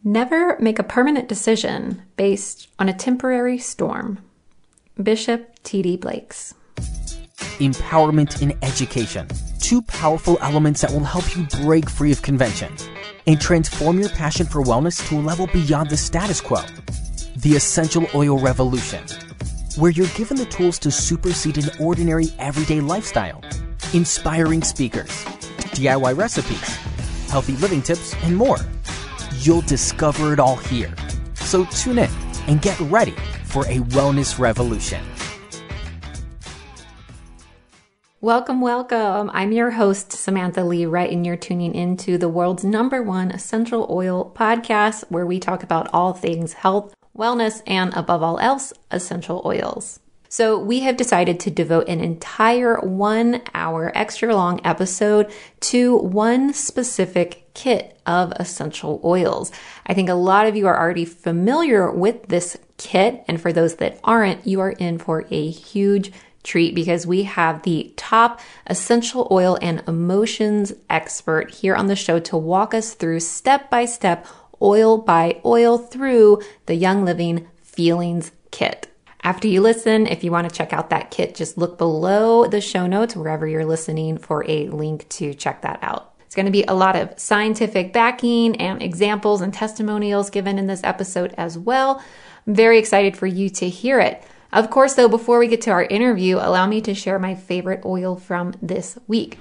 Never make a permanent decision based on a temporary storm. Bishop T.D. Blakes. Empowerment in education. Two powerful elements that will help you break free of convention and transform your passion for wellness to a level beyond the status quo. The Essential Oil Revolution, where you're given the tools to supersede an ordinary everyday lifestyle. Inspiring speakers, DIY recipes, healthy living tips, and more. You'll discover it all here. So tune in and get ready for a wellness revolution. Welcome, welcome. I'm your host, Samantha Lee Wright, and you're tuning into the world's #1 essential oil podcast, where we talk about all things health, wellness, and above all else, essential oils. So we have decided to devote an entire 1 hour extra long episode to one specific kit of essential oils. I think a lot of you are already familiar with this kit, and for those that aren't, you are in for a huge treat because we have the top essential oil and emotions expert here on the show to walk us through step by step, oil by oil, through the Young Living Feelings Kit. After you listen, if you want to check out that kit, just look below the show notes wherever you're listening for a link to check that out. It's going to be a lot of scientific backing and examples and testimonials given in this episode as well. I'm very excited for you to hear it. Of course, though, before we get to our interview, allow me to share my favorite oil from this week.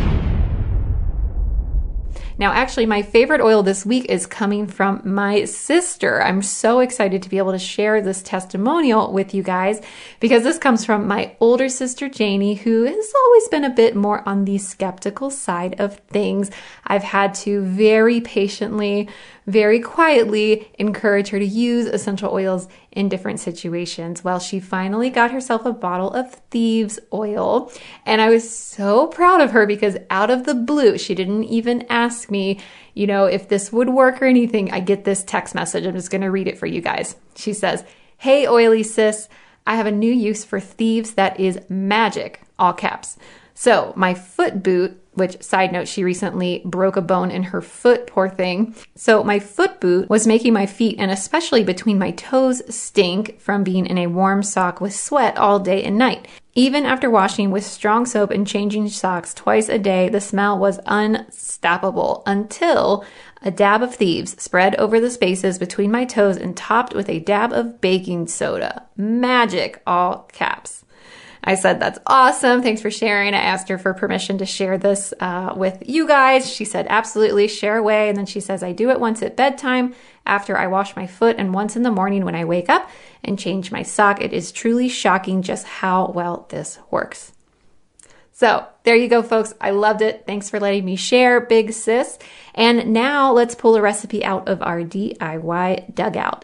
Now, actually, my favorite oil this week is coming from my sister. I'm so excited to be able to share this testimonial with you guys because this comes from my older sister, Janie, who has always been a bit more on the skeptical side of things. I've had to very patiently, very quietly encourage her to use essential oils in different situations. Well, she finally got herself a bottle of Thieves oil, and I was so proud of her because out of the blue, she didn't even ask me, if this would work or anything. I get this text message. I'm just going to read it for you guys. She says, "Hey, oily sis, I have a new use for Thieves that is magic," all caps. So my foot boot, which, side note, she recently broke a bone in her foot, poor thing. So my foot boot was making my feet, and especially between my toes, stink from being in a warm sock with sweat all day and night. Even after washing with strong soap and changing socks twice a day, the smell was unstoppable until a dab of Thieves spread over the spaces between my toes and topped with a dab of baking soda. Magic, all caps. I said, "That's awesome. Thanks for sharing." I asked her for permission to share this with you guys. She said, "Absolutely, share away." And then she says, "I do it once at bedtime after I wash my foot and once in the morning when I wake up and change my sock. It is truly shocking just how well this works." So there you go, folks. I loved it. Thanks for letting me share, big sis. And now let's pull a recipe out of our DIY dugout.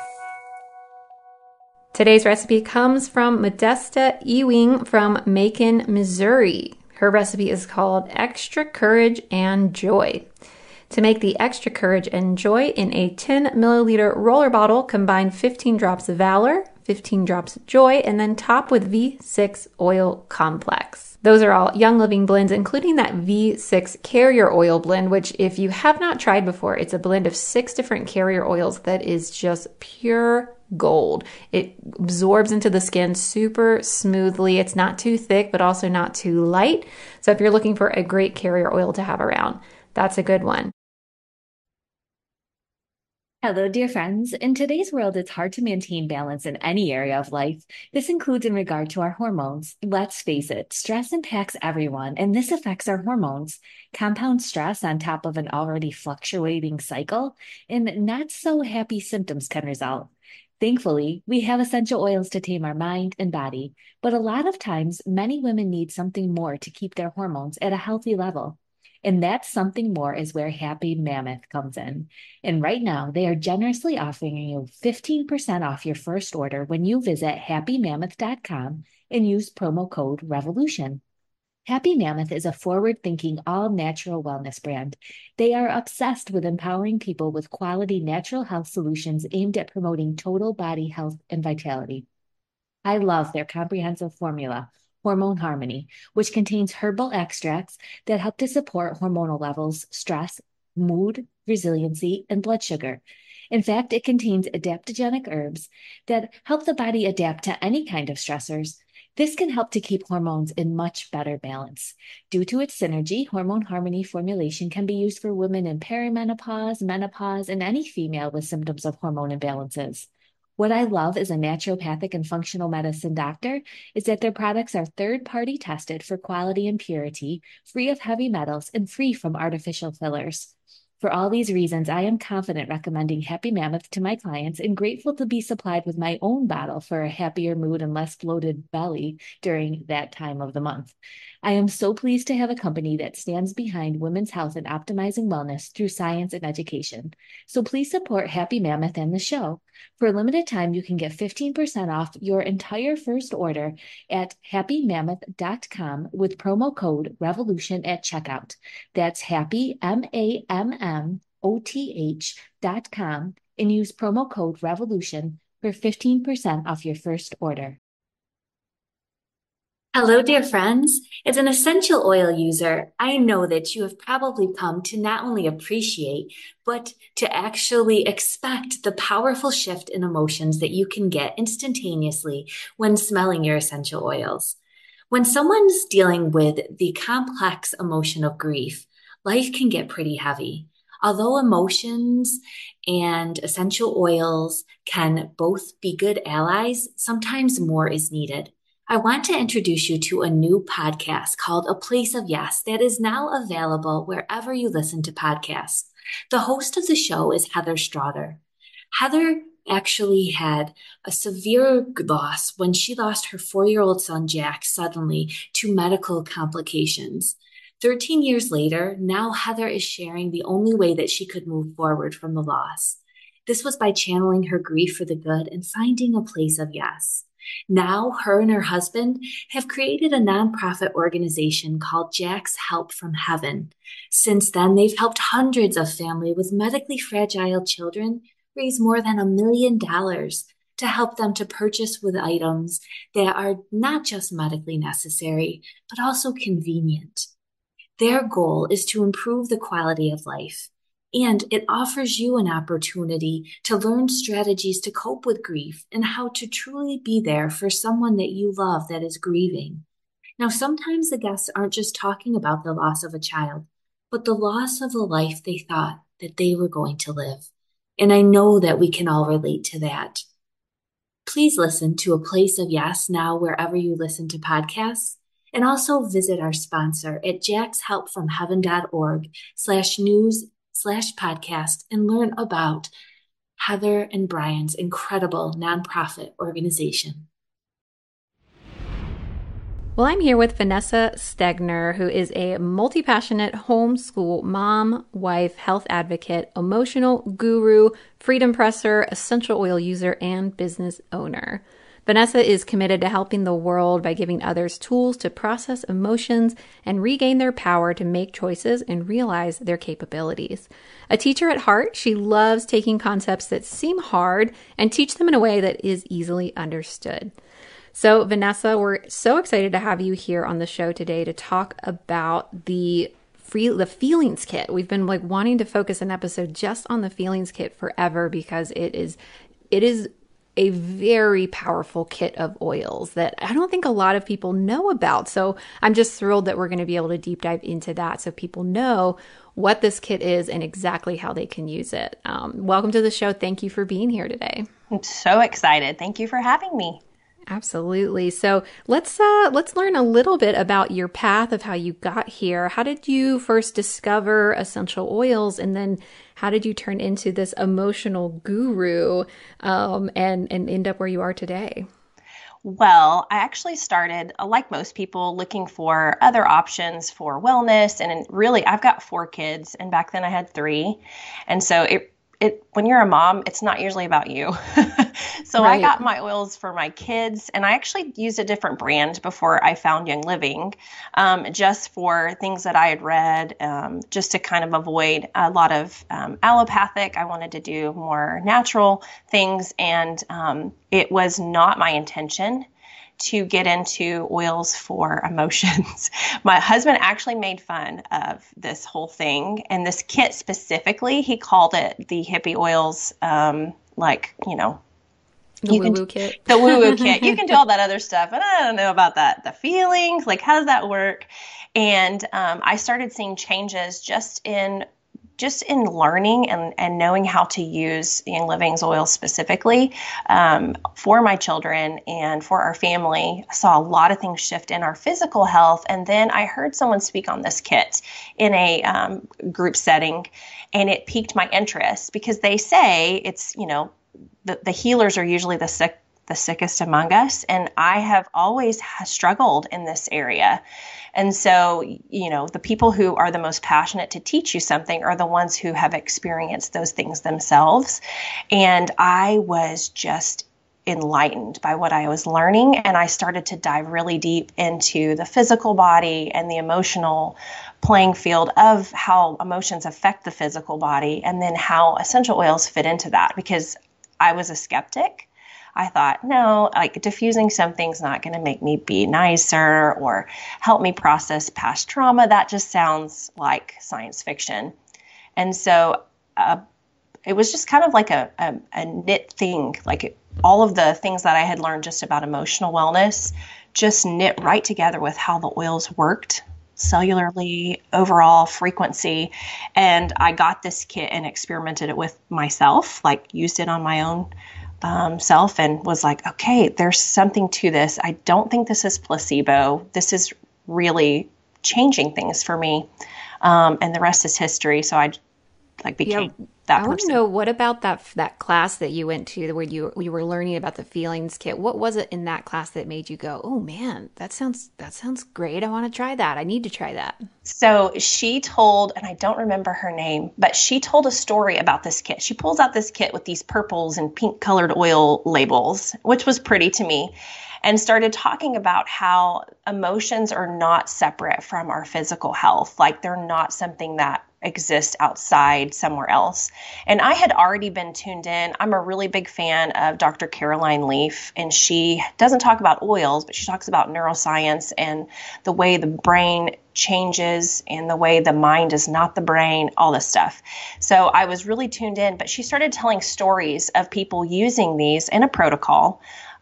Today's recipe comes from Modesta Ewing from Macon, Missouri. Her recipe is called Extra Courage and Joy. To make the Extra Courage and Joy, in a 10 milliliter roller bottle, combine 15 drops of Valor, 15 drops of Joy, and then top with V6 oil complex. Those are all Young Living blends, including that V6 carrier oil blend, which if you have not tried before, it's a blend of 6 different carrier oils that is just pure gold. It absorbs into the skin super smoothly. It's not too thick, but also not too light. So if you're looking for a great carrier oil to have around, that's a good one. Hello, dear friends. In today's world, it's hard to maintain balance in any area of life. This includes in regard to our hormones. Let's face it, stress impacts everyone, and this affects our hormones. Compound stress on top of an already fluctuating cycle, and not so happy symptoms can result. Thankfully, we have essential oils to tame our mind and body, but a lot of times, many women need something more to keep their hormones at a healthy level. And that something more is where Happy Mammoth comes in. And right now, they are generously offering you 15% off your first order when you visit happymammoth.com and use promo code REVOLUTION. Happy Mammoth is a forward-thinking, all-natural wellness brand. They are obsessed with empowering people with quality natural health solutions aimed at promoting total body health and vitality. I love their comprehensive formula, Hormone Harmony, which contains herbal extracts that help to support hormonal levels, stress, mood, resiliency, and blood sugar. In fact, it contains adaptogenic herbs that help the body adapt to any kind of stressors. This can help to keep hormones in much better balance. Due to its synergy, Hormone Harmony formulation can be used for women in perimenopause, menopause, and any female with symptoms of hormone imbalances. What I love as a naturopathic and functional medicine doctor is that their products are third-party tested for quality and purity, free of heavy metals, and free from artificial fillers. For all these reasons, I am confident recommending Happy Mammoth to my clients and grateful to be supplied with my own bottle for a happier mood and less bloated belly during that time of the month. I am so pleased to have a company that stands behind women's health and optimizing wellness through science and education. So please support Happy Mammoth and the show. For a limited time, you can get 15% off your entire first order at happymammoth.com with promo code REVOLUTION at checkout. That's happy, MAMMOTH.com, and use promo code REVOLUTION for 15% off your first order. Hello, dear friends. As an essential oil user, I know that you have probably come to not only appreciate, but to actually expect the powerful shift in emotions that you can get instantaneously when smelling your essential oils. When someone's dealing with the complex emotion of grief, life can get pretty heavy. Although emotions and essential oils can both be good allies, sometimes more is needed. I want to introduce you to a new podcast called A Place of Yes that is now available wherever you listen to podcasts. The host of the show is Heather Strother. Heather actually had a severe loss when she lost her 4-year-old son, Jack, suddenly to medical complications. 13 years later, now Heather is sharing the only way that she could move forward from the loss. This was by channeling her grief for the good and finding a place of yes. Now, her and her husband have created a nonprofit organization called Jack's Help from Heaven. Since then, they've helped hundreds of families with medically fragile children raise more than $1 million to help them to purchase with items that are not just medically necessary, but also convenient. Their goal is to improve the quality of life, and it offers you an opportunity to learn strategies to cope with grief and how to truly be there for someone that you love that is grieving. Now, sometimes the guests aren't just talking about the loss of a child, but the loss of a life they thought that they were going to live. And I know that we can all relate to that. Please listen to A Place of Yes now wherever you listen to podcasts. And also visit our sponsor at jackshelpfromheaven.org/news/podcast and learn about Heather and Brian's incredible nonprofit organization. Well, I'm here with Vanessa Stegner, who is a multi-passionate homeschool mom, wife, health advocate, emotional guru, freedom presser, essential oil user, and business owner. Vanessa is committed to helping the world by giving others tools to process emotions and regain their power to make choices and realize their capabilities. A teacher at heart, she loves taking concepts that seem hard and teach them in a way that is easily understood. So Vanessa, we're so excited to have you here on the show today to talk about the Feelings Kit. We've been wanting to focus an episode just on the Feelings Kit forever because it is a very powerful kit of oils that I don't think a lot of people know about. So I'm just thrilled that we're going to be able to deep dive into that so people know what this kit is and exactly how they can use it. Welcome to the show. Thank you for being here today. I'm so excited. Thank you for having me. Absolutely. So let's learn a little bit about your path of how you got here. How did you first discover essential oils, and then how did you turn into this emotional guru and end up where you are today? Well, I actually started, like most people, looking for other options for wellness. And really, I've got 4 kids, and back then I had 3. And so when you're a mom, it's not usually about you. So right. I got my oils for my kids, and I actually used a different brand before I found Young Living, just for things that I had read, just to kind of avoid a lot of allopathic. I wanted to do more natural things, and it was not my intention to get into oils for emotions. My husband actually made fun of this whole thing, and this kit specifically, he called it the hippie oils, like, you know, The woo-woo kit. The woo-woo kit. You can do all that other stuff, but I don't know about that. The feelings, like, how does that work? And I started seeing changes just in learning and knowing how to use Young Living's oil specifically for my children and for our family. I saw a lot of things shift in our physical health. And then I heard someone speak on this kit in a group setting, and it piqued my interest because they say it's, you know, the healers are usually the sickest among us. And I have always struggled in this area. And so, you know, the people who are the most passionate to teach you something are the ones who have experienced those things themselves. And I was just enlightened by what I was learning. And I started to dive really deep into the physical body and the emotional playing field of how emotions affect the physical body, and then how essential oils fit into that, because I was a skeptic. I thought, no, like diffusing something's not going to make me be nicer or help me process past trauma. That just sounds like science fiction. And so it was just kind of like a knit thing. Like all of the things that I had learned just about emotional wellness just knit right together with how the oils worked cellularly, overall frequency. And I got this kit and experimented it with myself, like used it on my own self, and was like, okay, there's something to this. I don't think this is placebo. This is really changing things for me. And the rest is history. So I became that person. I want to know, what about that class that you went to where you were learning about the feelings kit? What was it in that class that made you go, oh man, that sounds great. I want to try that. I need to try that. So she told, and I don't remember her name, but she told a story about this kit. She pulls out this kit with these purples and pink colored oil labels, which was pretty to me, and started talking about how emotions are not separate from our physical health. Like they're not something that exist outside somewhere else. And I had already been tuned in. I'm a really big fan of Dr. Caroline Leaf, and she doesn't talk about oils, but she talks about neuroscience and the way the brain changes and the way the mind is not the brain, all this stuff. So I was really tuned in, but she started telling stories of people using these in a protocol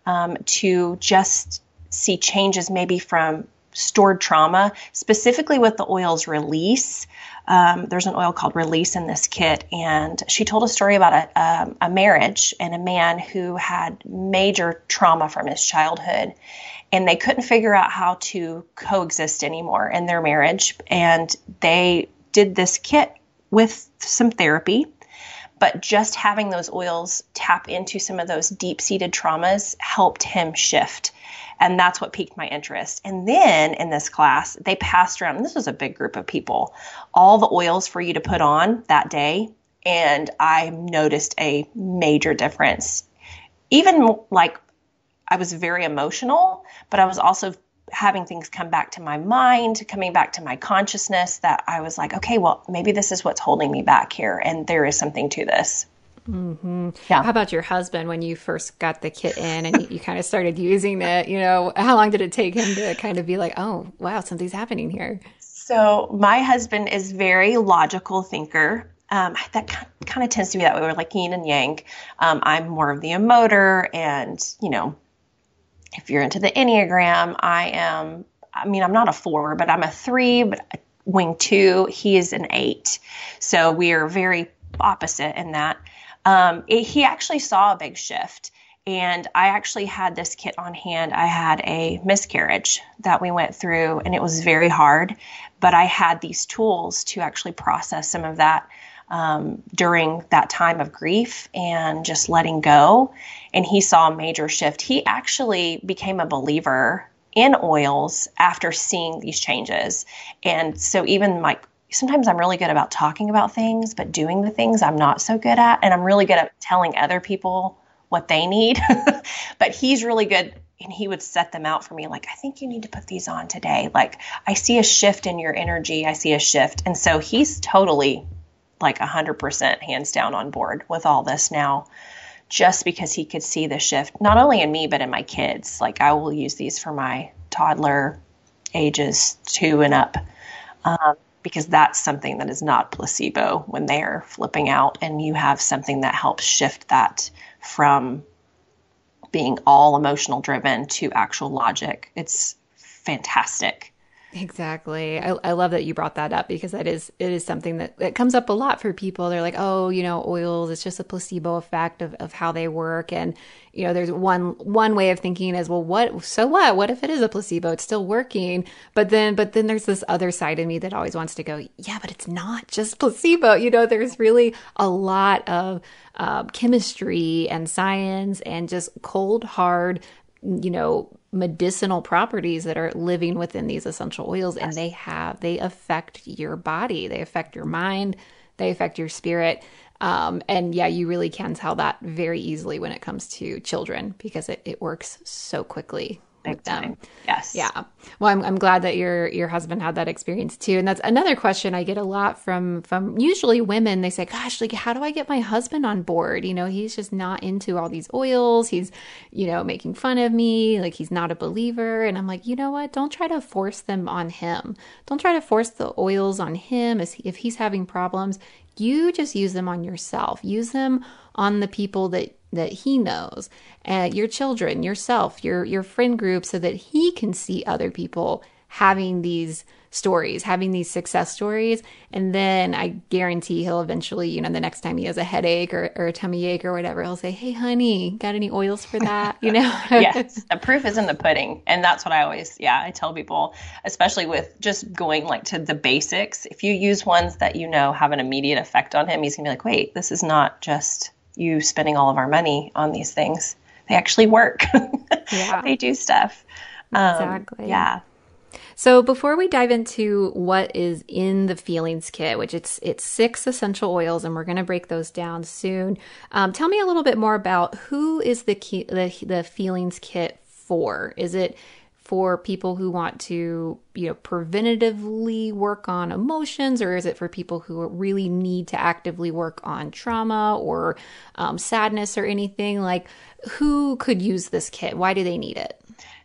to just see changes maybe from stored trauma, specifically with the oil's release. There's an oil called Release in this kit, and she told a story about a marriage and a man who had major trauma from his childhood, and they couldn't figure out how to coexist anymore in their marriage, and they did this kit with some therapy. But just having those oils tap into some of those deep-seated traumas helped him shift. And that's what piqued my interest. And then in this class, they passed around, and this was a big group of people, all the oils for you to put on that day. And I noticed a major difference. Even like I was very emotional, but I was also having things come back to my mind, coming back to my consciousness, that I was like, okay, well, maybe this is what's holding me back here. And there is something to this. Mm-hmm. Yeah. How about your husband when you first got the kit in and you kind of started using it? You know, how long did it take him to kind of be like, oh, wow, something's happening here? So my husband is very logical thinker. That kind of tends to be that way. We're like yin and yang. I'm more of the emoter, and, you know, if you're into the Enneagram, I'm not a 4, but I'm a 3, but wing 2. He is an 8. So we are very opposite in that. He actually saw a big shift, and I actually had this kit on hand. I had a miscarriage that we went through, and it was very hard, but I had these tools to actually process some of that during that time of grief and just letting go. And he saw a major shift. He actually became a believer in oils after seeing these changes. And so even like, sometimes I'm really good about talking about things, but doing the things I'm not so good at. And I'm really good at telling other people what they need. But he's really good, and he would set them out for me. Like, I think you need to put these on today. Like, I see a shift in your energy. I see a shift. And so he's totally like 100% hands down on board with all this now. just because he could see the shift, not only in me, but in my kids. Like I will use these for my toddler ages 2 and up, because that's something that is not placebo when they're flipping out, and you have something that helps shift that from being all emotional driven to actual logic. It's fantastic. Exactly. I love that you brought that up, because it is something that comes up a lot for people. They're like, oh, oils, it's just a placebo effect of how they work. And, there's one way of thinking is, well, what if it is a placebo? It's still working. But then there's this other side of me that always wants to go, yeah, but it's not just placebo. There's really a lot of chemistry and science and just cold, hard, medicinal properties that are living within these essential oils. And they affect your body, they affect your mind, they affect your spirit. And yeah, you really can tell that very easily when it comes to children, because it works so quickly with them. Yes. Yeah. Well, I'm glad that your husband had that experience too. And that's another question I get a lot from usually women. They say, gosh, like, how do I get my husband on board? He's just not into all these oils. He's, making fun of me. Like, he's not a believer. And I'm like, you know what? Don't try to force them on him. Don't try to force the oils on him if he's having problems. You just use them on yourself. Use them on the people that he knows, your children, yourself, your friend group, so that he can see other people having these stories, having these success stories. And then I guarantee he'll eventually, the next time he has a headache or a tummy ache or whatever, he'll say, hey, honey, got any oils for that? Yes, the proof is in the pudding. And that's what I tell people, especially with just going like to the basics. If you use ones that have an immediate effect on him, he's gonna be like, wait, this is not just you spending all of our money on these things. They actually work. Yeah. They do stuff. Exactly. Yeah. So before we dive into what is in the Feelings Kit, which it's 6 essential oils, and we're going to break those down soon. Tell me a little bit more about who is the Feelings Kit for. Is it for people who want to, preventatively work on emotions, or is it for people who really need to actively work on trauma or sadness or anything? Like, who could use this kit? Why do they need it?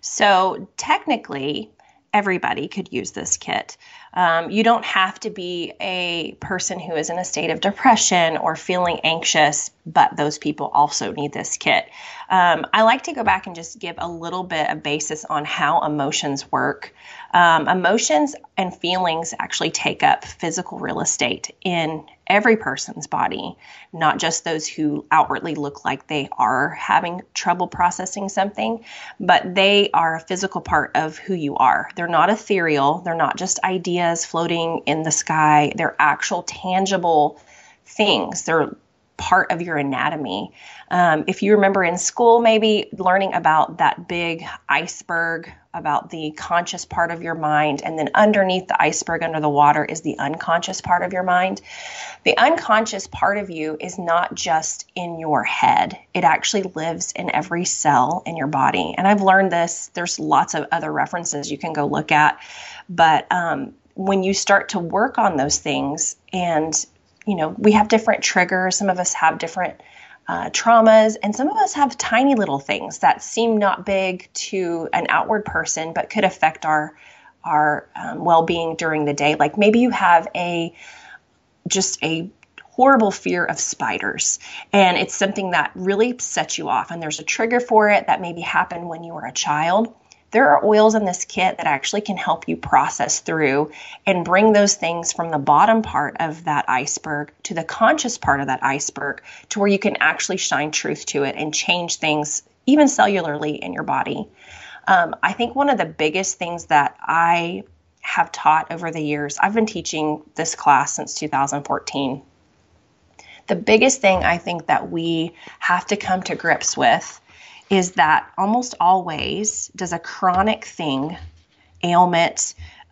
So technically, everybody could use this kit. You don't have to be a person who is in a state of depression or feeling anxious, but those people also need this kit. I like to go back and just give a little bit of basis on how emotions work. Emotions and feelings actually take up physical real estate in every person's body, not just those who outwardly look like they are having trouble processing something, but they are a physical part of who you are. They're not ethereal. They're not just ideas floating in the sky. They're actual tangible things. They're part of your anatomy. If you remember in school, maybe learning about that big iceberg, about the conscious part of your mind, and then underneath the iceberg under the water is the unconscious part of your mind. The unconscious part of you is not just in your head. It actually lives in every cell in your body. And I've learned this. There's lots of other references you can go look at. But when you start to work on those things, and we have different triggers. Some of us have different traumas, and some of us have tiny little things that seem not big to an outward person, but could affect our well-being during the day. Like maybe you have just a horrible fear of spiders, and it's something that really sets you off, and there's a trigger for it that maybe happened when you were a child. There are oils in this kit that actually can help you process through and bring those things from the bottom part of that iceberg to the conscious part of that iceberg, to where you can actually shine truth to it and change things even cellularly in your body. I think one of the biggest things that I have taught over the years, I've been teaching this class since 2014. The biggest thing I think that we have to come to grips with is that almost always does a chronic thing, ailment,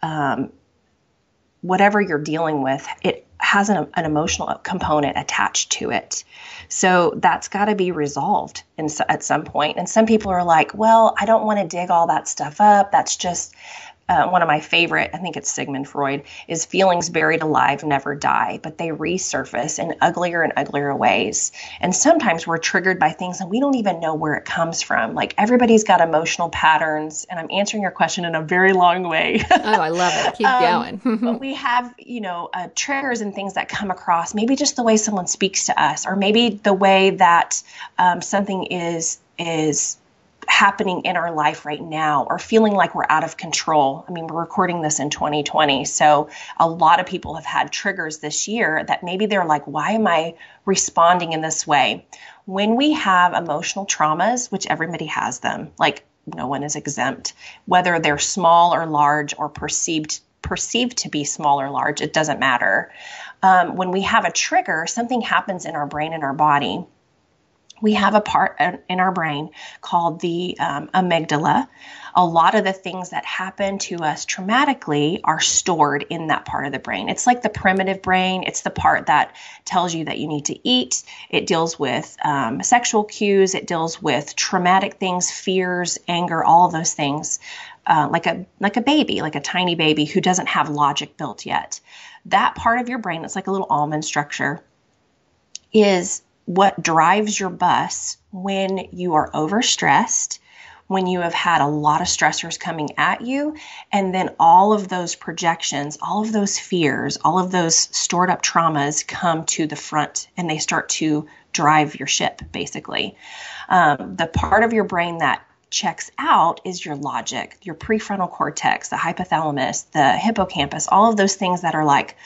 whatever you're dealing with, it has an emotional component attached to it. So that's got to be resolved at some point. And some people are like, well, I don't want to dig all that stuff up. That's just, one of my favorite, I think it's Sigmund Freud, is feelings buried alive never die, but they resurface in uglier and uglier ways. And sometimes we're triggered by things and we don't even know where it comes from. Like everybody's got emotional patterns, and I'm answering your question in a very long way. Oh, I love it. Keep going. But we have, triggers and things that come across, maybe just the way someone speaks to us, or maybe the way that something is happening in our life right now, or feeling like we're out of control. I mean, we're recording this in 2020. So a lot of people have had triggers this year that maybe they're like, why am I responding in this way? When we have emotional traumas, which everybody has them, like no one is exempt, whether they're small or large or perceived to be small or large, it doesn't matter. When we have a trigger, something happens in our brain and our body. We have a part in our brain called the amygdala. A lot of the things that happen to us traumatically are stored in that part of the brain. It's like the primitive brain. It's the part that tells you that you need to eat. It deals with sexual cues. It deals with traumatic things, fears, anger, all of those things. Like a baby, like a tiny baby who doesn't have logic built yet. That part of your brain, it's like a little almond structure, is what drives your bus when you are overstressed, when you have had a lot of stressors coming at you, and then all of those projections, all of those fears, all of those stored up traumas come to the front and they start to drive your ship, basically. The part of your brain that checks out is your logic, your prefrontal cortex, the hypothalamus, the hippocampus, all of those things that are like,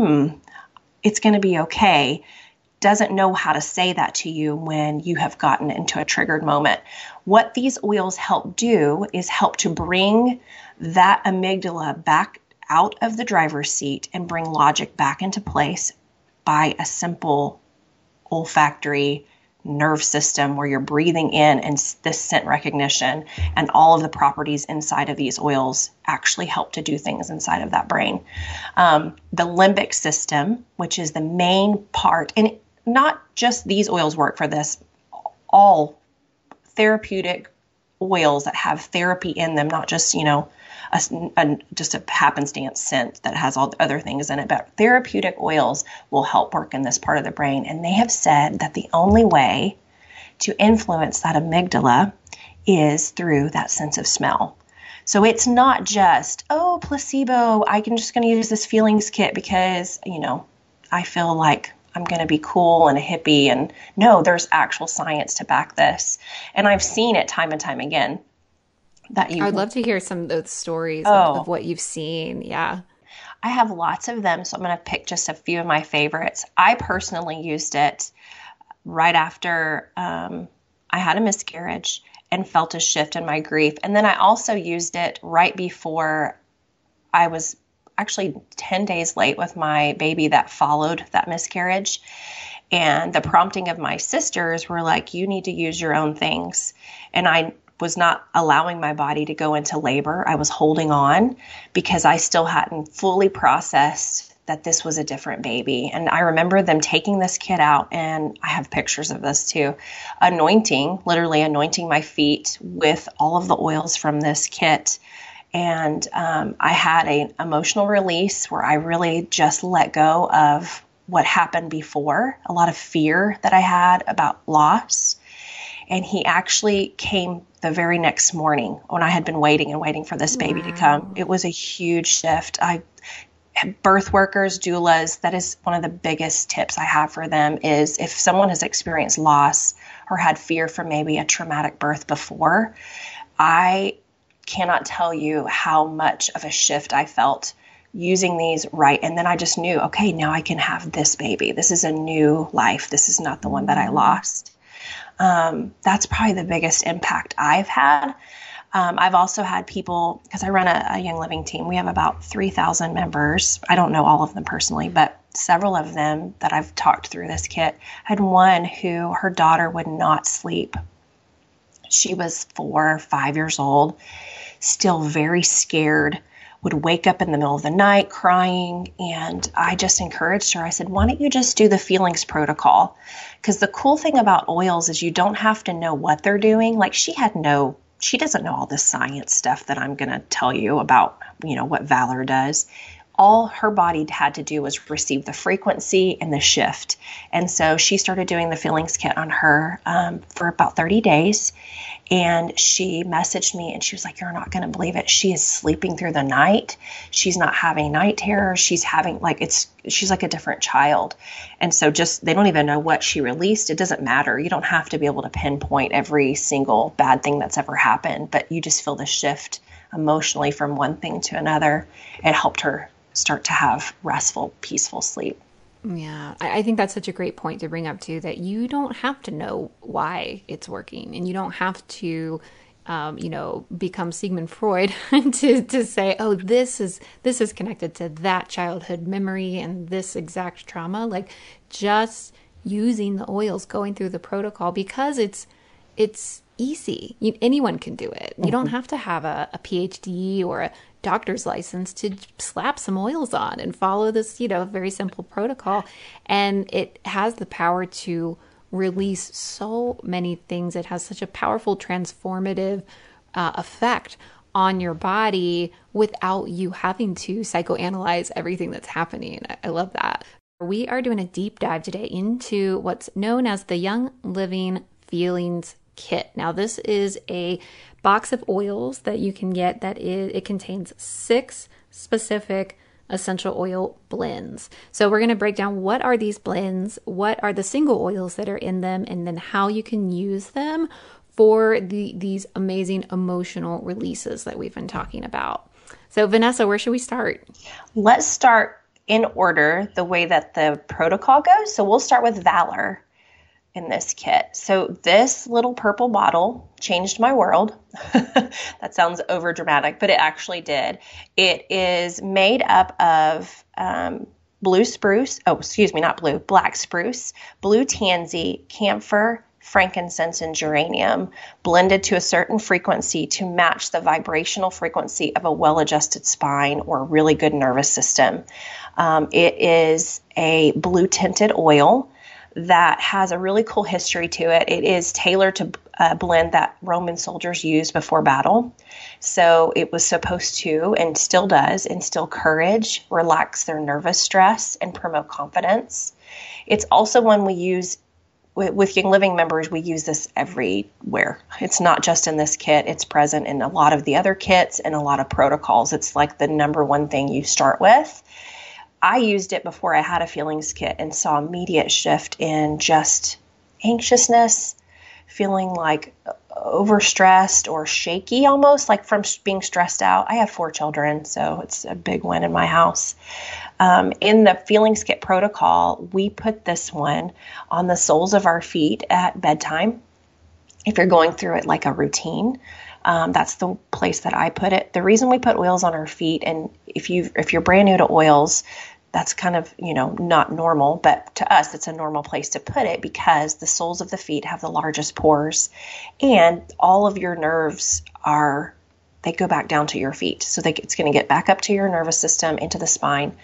it's going to be okay. Doesn't know how to say that to you when you have gotten into a triggered moment. What these oils help do is help to bring that amygdala back out of the driver's seat and bring logic back into place by a simple olfactory nerve system where you're breathing in, and this scent recognition and all of the properties inside of these oils actually help to do things inside of that brain. The limbic system, which is the main part, and not just these oils work for this, all therapeutic oils that have therapy in them, not just, just a happenstance scent that has all the other things in it, but therapeutic oils will help work in this part of the brain. And they have said that the only way to influence that amygdala is through that sense of smell. So it's not just, placebo, I'm just going to use this feelings kit because, I feel like I'm going to be cool and a hippie. And no, there's actual science to back this. And I've seen it time and time again. I'd love to hear some of those stories of what you've seen. Yeah. I have lots of them, so I'm going to pick just a few of my favorites. I personally used it right after I had a miscarriage and felt a shift in my grief. And then I also used it right before I was actually 10 days late with my baby that followed that miscarriage. And the prompting of my sisters were like, you need to use your own things. And I was not allowing my body to go into labor. I was holding on because I still hadn't fully processed that this was a different baby. And I remember them taking this kit out, and I have pictures of this too, literally anointing my feet with all of the oils from this kit. And I had an emotional release where I really just let go of what happened before, a lot of fear that I had about loss. And he actually came the very next morning when I had been waiting for this baby to come. It was a huge shift. Birth workers, doulas, that is one of the biggest tips I have for them is if someone has experienced loss or had fear from maybe a traumatic birth before, I cannot tell you how much of a shift I felt using these right. And then I just knew, okay, now I can have this baby. This is a new life. This is not the one that I lost. That's probably the biggest impact I've had. I've also had people, because I run a Young Living team, we have about 3,000 members. I don't know all of them personally, but several of them that I've talked through this kit. I had one who her daughter would not sleep. She was 4 or 5 years old, still very scared, would wake up in the middle of the night crying. And I just encouraged her. I said, why don't you just do the feelings protocol? Because the cool thing about oils is you don't have to know what they're doing. Like she she doesn't know all the science stuff that I'm going to tell you about, what Valor does. All her body had to do was receive the frequency and the shift. And so she started doing the Feelings Kit on her for about 30 days. And she messaged me and she was like, you're not going to believe it. She is sleeping through the night. She's not having night terrors. She's having she's like a different child. And so they don't even know what she released. It doesn't matter. You don't have to be able to pinpoint every single bad thing that's ever happened, but you just feel the shift emotionally from one thing to another. It helped her start to have restful, peaceful sleep. Yeah, I think that's such a great point to bring up too, that you don't have to know why it's working, and you don't have to, become Sigmund Freud to say, oh, this is connected to that childhood memory and this exact trauma. Like, just using the oils, going through the protocol, because it's easy. Anyone can do it. You don't have to have a PhD or a doctor's license to slap some oils on and follow this, very simple protocol. And it has the power to release so many things. It has such a powerful transformative effect on your body without you having to psychoanalyze everything that's happening. I love that. We are doing a deep dive today into what's known as the Young Living Feelings Kit. Now, this is a box of oils that you can get it contains 6 specific essential oil blends. So we're going to break down what are these blends, what are the single oils that are in them, and then how you can use them for these amazing emotional releases that we've been talking about. So Vanessa, where should we start? Let's start in order, the way that the protocol goes. So we'll start with Valor in this kit. So this little purple bottle changed my world. That sounds over dramatic, but it actually did. It is made up of black spruce, blue tansy, camphor, frankincense, and geranium blended to a certain frequency to match the vibrational frequency of a well-adjusted spine or a really good nervous system. It is a blue tinted oil that has a really cool history to it. It is tailored to a blend that Roman soldiers used before battle. So it was supposed to, and still does, instill courage, relax their nervous stress, and promote confidence. It's also one we use with Young Living members. We use this everywhere. It's not just in this kit. It's present in a lot of the other kits and a lot of protocols. It's like the number one thing you start with. I used it before I had a Feelings Kit and saw immediate shift in just anxiousness, feeling like overstressed or shaky, almost like from being stressed out. I have 4 children, so it's a big one in my house. In the Feelings Kit protocol, we put this one on the soles of our feet at bedtime. If you're going through it like a routine, that's the place that I put it. The reason we put oils on our feet, and if you're brand new to oils, that's kind of, not normal, but to us, it's a normal place to put it because the soles of the feet have the largest pores and all of your nerves they go back down to your feet. So it's going to get back up to your nervous system, into the spine.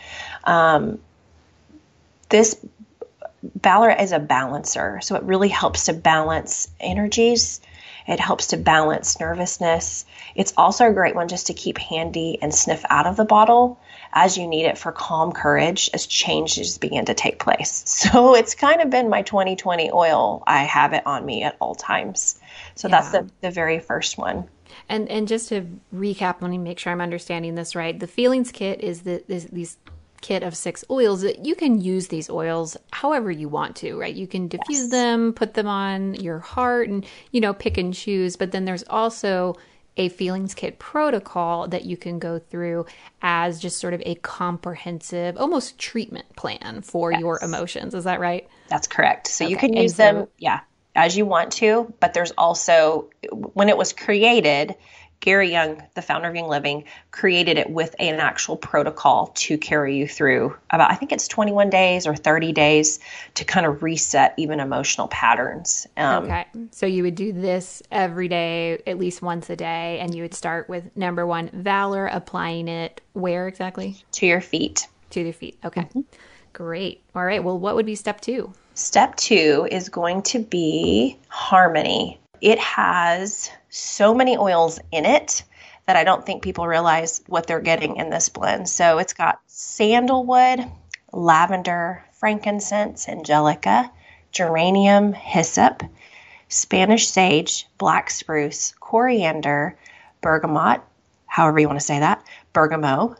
This Valor is a balancer. So it really helps to balance energies. It helps to balance nervousness. It's also a great one just to keep handy and sniff out of the bottle as you need it for calm courage as changes begin to take place. So it's kind of been my 2020 oil. I have it on me at all times. So that's the very first one. And just to recap, let me make sure I'm understanding this right. The Feelings Kit is these kit of 6 oils. That you can use these oils however you want to, right? You can diffuse them, put them on your heart, and pick and choose. But then there's also a Feelings Kit protocol that you can go through as just sort of a comprehensive, almost treatment plan for your emotions. Is that right? That's correct. So you can use them, as you want to. But there's also, when it was created, Gary Young, the founder of Young Living, created it with an actual protocol to carry you through about, I think it's 21 days or 30 days to kind of reset even emotional patterns. Okay. So you would do this every day, at least once a day, and you would start with number 1, Valor, applying it where exactly? To your feet. To your feet. Okay. Mm-hmm. Great. All right. Well, what would be step 2? Step 2 is going to be Harmony. it has so many oils in it that I don't think people realize what they're getting in this blend. So it's got sandalwood, lavender, frankincense, angelica, geranium, hyssop, Spanish sage, black spruce, coriander, bergamot, however you want to say that, bergamot,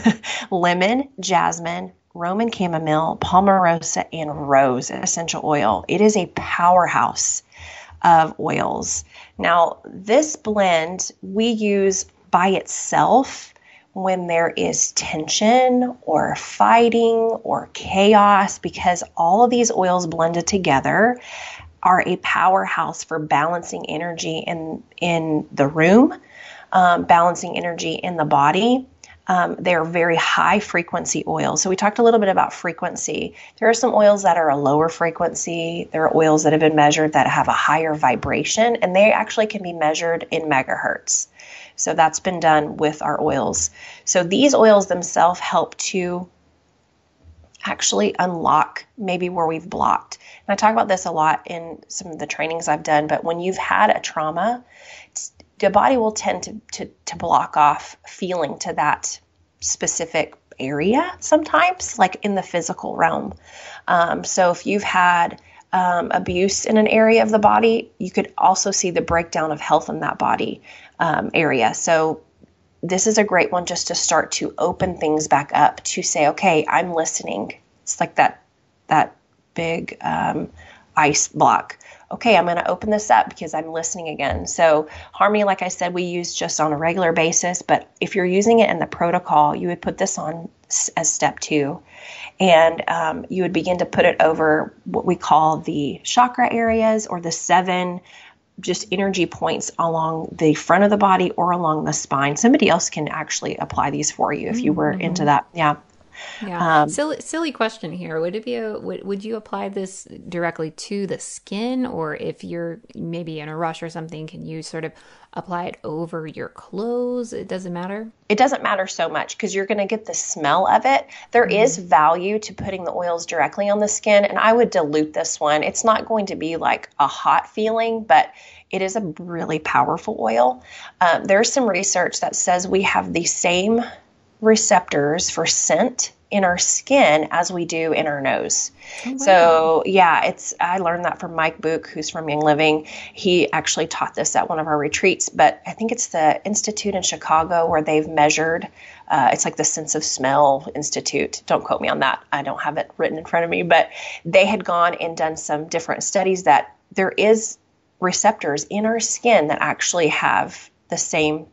lemon, jasmine, Roman chamomile, palmarosa, and rose essential oil. It is a powerhouse of oils. Now, this blend we use by itself when there is tension or fighting or chaos, because all of these oils blended together are a powerhouse for balancing energy in the room, balancing energy in the body. They're very high frequency oils. So we talked a little bit about frequency. There are some oils that are a lower frequency. There are oils that have been measured that have a higher vibration, and they actually can be measured in megahertz. So that's been done with our oils. So these oils themselves help to actually unlock maybe where we've blocked. And I talk about this a lot in some of the trainings I've done, but when you've had a trauma, the body will tend to block off feeling to that specific area sometimes, like in the physical realm. So if you've had abuse in an area of the body, you could also see the breakdown of health in that body area. So this is a great one just to start to open things back up, to say, okay, I'm listening. It's like that big ice block. Okay, I'm going to open this up because I'm listening again. So Harmony, like I said, we use just on a regular basis, but if you're using it in the protocol, you would put this on as step 2, and you would begin to put it over what we call the chakra areas, or the 7 just energy points along the front of the body or along the spine. Somebody else can actually apply these for you if you were into that. Yeah. Yeah. Silly question here. Would it be would you apply this directly to the skin, or if you're maybe in a rush or something, can you sort of apply it over your clothes? It doesn't matter. It doesn't matter so much because you're going to get the smell of it. There is value to putting the oils directly on the skin, and I would dilute this one. It's not going to be like a hot feeling, but it is a really powerful oil. There's some research that says we have the same receptors for scent in our skin as we do in our nose. Oh, wow. So yeah, I learned that from Mike Book, who's from Young Living. He actually taught this at one of our retreats, but I think it's the Institute in Chicago where they've measured, it's like the Sense of Smell Institute. Don't quote me on that. I don't have it written in front of me, but they had gone and done some different studies that there is receptors in our skin that actually have the same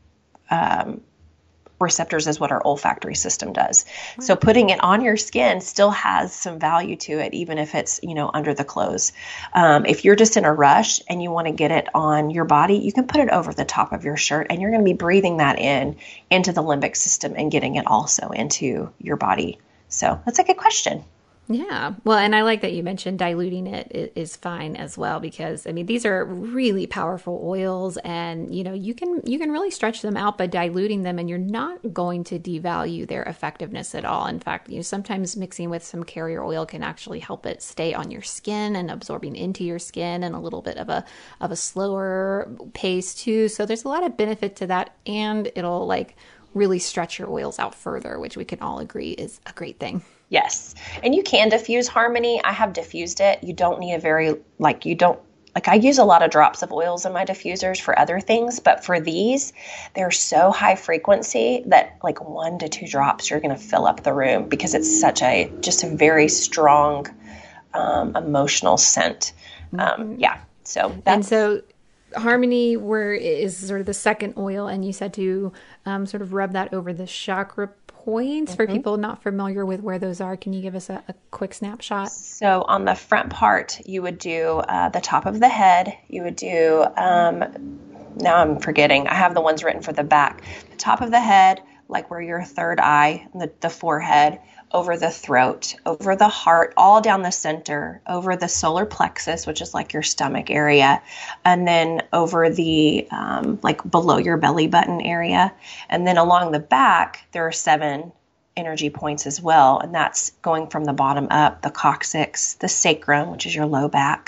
receptors as what our olfactory system does. Wow. So putting it on your skin still has some value to it, even if it's, under the clothes. If you're just in a rush and you want to get it on your body, you can put it over the top of your shirt, and you're going to be breathing that into the limbic system and getting it also into your body. So that's a good question. Yeah. Well, and I like that you mentioned diluting it is fine as well, because these are really powerful oils, and you can really stretch them out by diluting them, and you're not going to devalue their effectiveness at all. In fact, sometimes mixing with some carrier oil can actually help it stay on your skin and absorbing into your skin in a little bit of a slower pace too. So there's a lot of benefit to that, and it'll really stretch your oils out further, which we can all agree is a great thing. Yes. And you can diffuse Harmony. I have diffused it. You don't need I use a lot of drops of oils in my diffusers for other things, but for these, they're so high frequency that 1 to 2 drops, you're going to fill up the room, because it's just a very strong, emotional scent. Yeah. So Harmony is sort of the second oil, and you said to sort of rub that over the chakra points. For people not familiar with where those are, can you give us a quick snapshot? So on the front part, you would do the top of the head. You would do, now I'm forgetting, I have the ones written for the back. The top of the head, like where your third eye, the forehead, over the throat, over the heart, all down the center, over the solar plexus, which is like your stomach area, and then over the, below your belly button area. And then along the back, there are 7 energy points as well. And that's going from the bottom up: the coccyx, the sacrum, which is your low back,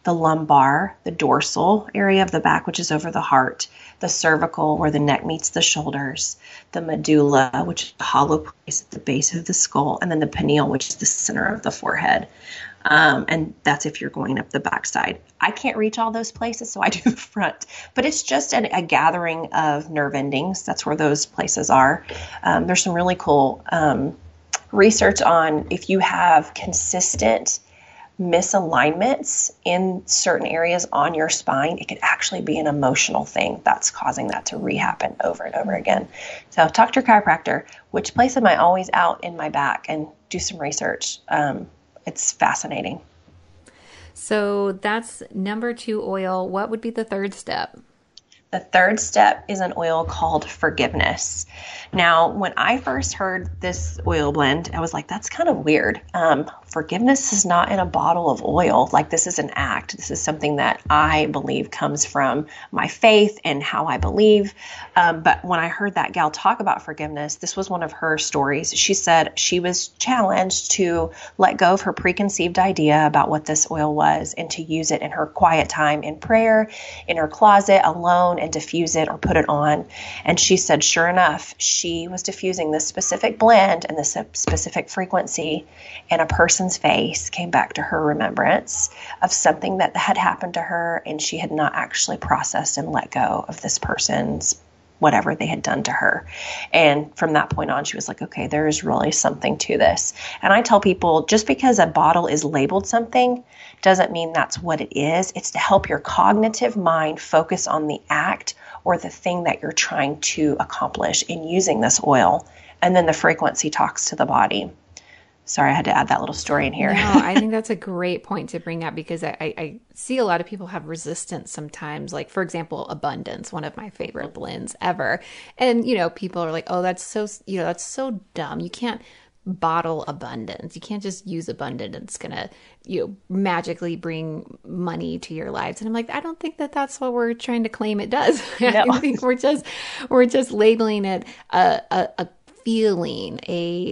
the lumbar, the dorsal area of the back, which is over the heart, the cervical, where the neck meets the shoulders, the medulla, which is the hollow place at the base of the skull, and then the pineal, which is the center of the forehead. And that's if you're going up the backside. I can't reach all those places, so I do the front. But it's just a gathering of nerve endings. That's where those places are. There's some really cool research on if you have consistent misalignments in certain areas on your spine, it could actually be an emotional thing that's causing that to rehappen over and over again. So talk to your chiropractor. Which place am I always out in my back? And do some research. It's fascinating. So that's number 2 oil. What would be the third step? The third step is an oil called forgiveness. Now, when I first heard this oil blend, I was like, that's kind of weird. Forgiveness is not in a bottle of oil. Like, this is an act. This is something that I believe comes from my faith and how I believe. But when I heard that gal talk about forgiveness, this was one of her stories. She said she was challenged to let go of her preconceived idea about what this oil was and to use it in her quiet time in prayer, in her closet alone, and diffuse it or put it on. And she said, sure enough, she was diffusing this specific blend and this specific frequency, and a person's face came back to her remembrance of something that had happened to her, and she had not actually processed and let go of this person's whatever they had done to her. And from that point on, she was like, okay, there is really something to this. And I tell people, just because a bottle is labeled something doesn't mean that's what it is. It's to help your cognitive mind focus on the act or the thing that you're trying to accomplish in using this oil. And then the frequency talks to the body. Sorry, I had to add that little story in here. No, I think that's a great point to bring up, because I see a lot of people have resistance sometimes. Like, for example, Abundance, one of my favorite blends ever. And, people are like, oh, that's so dumb. You can't bottle abundance. You can't just use abundance. It's going to, magically bring money to your lives. And I'm like, I don't think that that's what we're trying to claim it does. No. I think we're just labeling it a feeling, a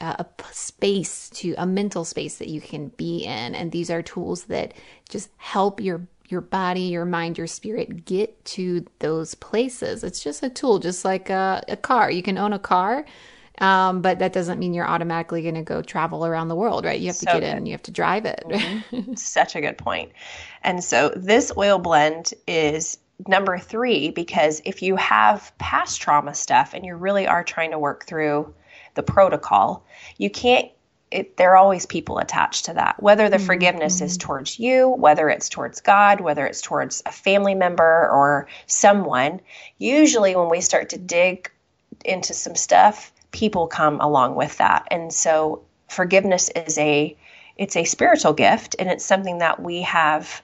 space, a mental space that you can be in. And these are tools that just help your body, your mind, your spirit get to those places. It's just a tool, just like a car. You can own a car, but that doesn't mean you're automatically going to go travel around the world, right? You have to get in and you have to drive it. Mm-hmm. Such a good point. And so this oil blend is number 3, because if you have past trauma stuff and you really are trying to work through the protocol, you can't, there are always people attached to that, whether the forgiveness is towards you, whether it's towards God, whether it's towards a family member or someone. Usually when we start to dig into some stuff, people come along with that. And so forgiveness is it's a spiritual gift, and it's something that we have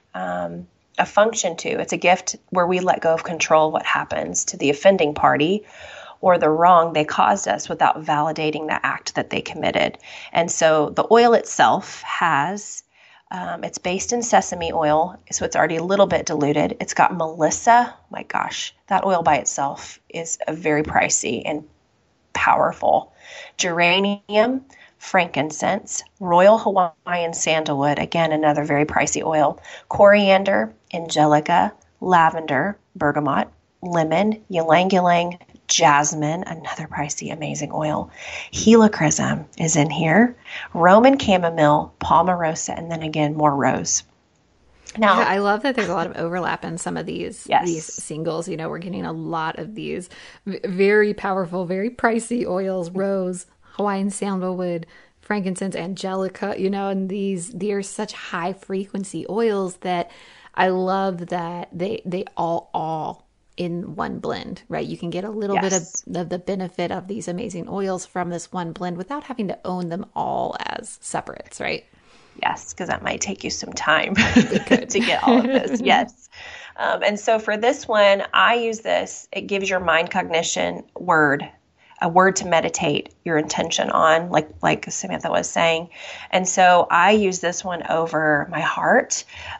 a function to. It's a gift where we let go of control of what happens to the offending party or the wrong they caused us without validating the act that they committed. And so the oil itself has, it's based in sesame oil, so it's already a little bit diluted. It's got Melissa. My gosh, that oil by itself is very pricey and powerful. Geranium, frankincense, royal Hawaiian sandalwood, again, another very pricey oil, coriander, angelica, lavender, bergamot, lemon, ylang ylang, jasmine, another pricey, amazing oil. Helichrysum is in here. Roman chamomile, palmarosa, and then again, more rose. Now, I love that there's a lot of overlap in some of these singles. We're getting a lot of these very powerful, very pricey oils, rose, Hawaiian sandalwood, frankincense, angelica, and they are such high frequency oils that I love that they all in one blend, right? You can get a little bit of the benefit of these amazing oils from this one blend without having to own them all as separates, right? Yes, because that might take you some time to get all of this. Yes. And so for this one, I use this. It gives your mind cognition a word to meditate your intention on, like Samantha was saying. And so I use this one over my heart.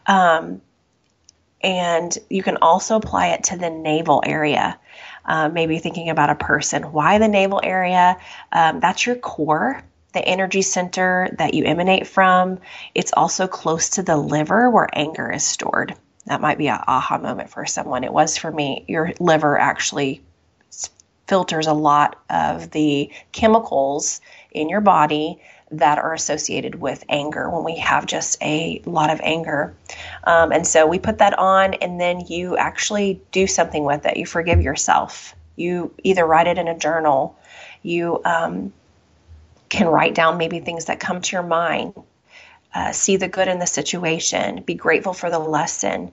And you can also apply it to the navel area. Maybe thinking about a person. Why the navel area? That's your core. the energy center that you emanate from. It's also close to the liver where anger is stored. That might be an aha moment for someone. It was for me. Your liver actually filters a lot of the chemicals in your body that are associated with anger when we have just a lot of anger. And so we put that on, and then you actually do something with it. You forgive yourself. You either write it in a journal. You can write down maybe things that come to your mind. See the good in the situation. Be grateful for the lesson.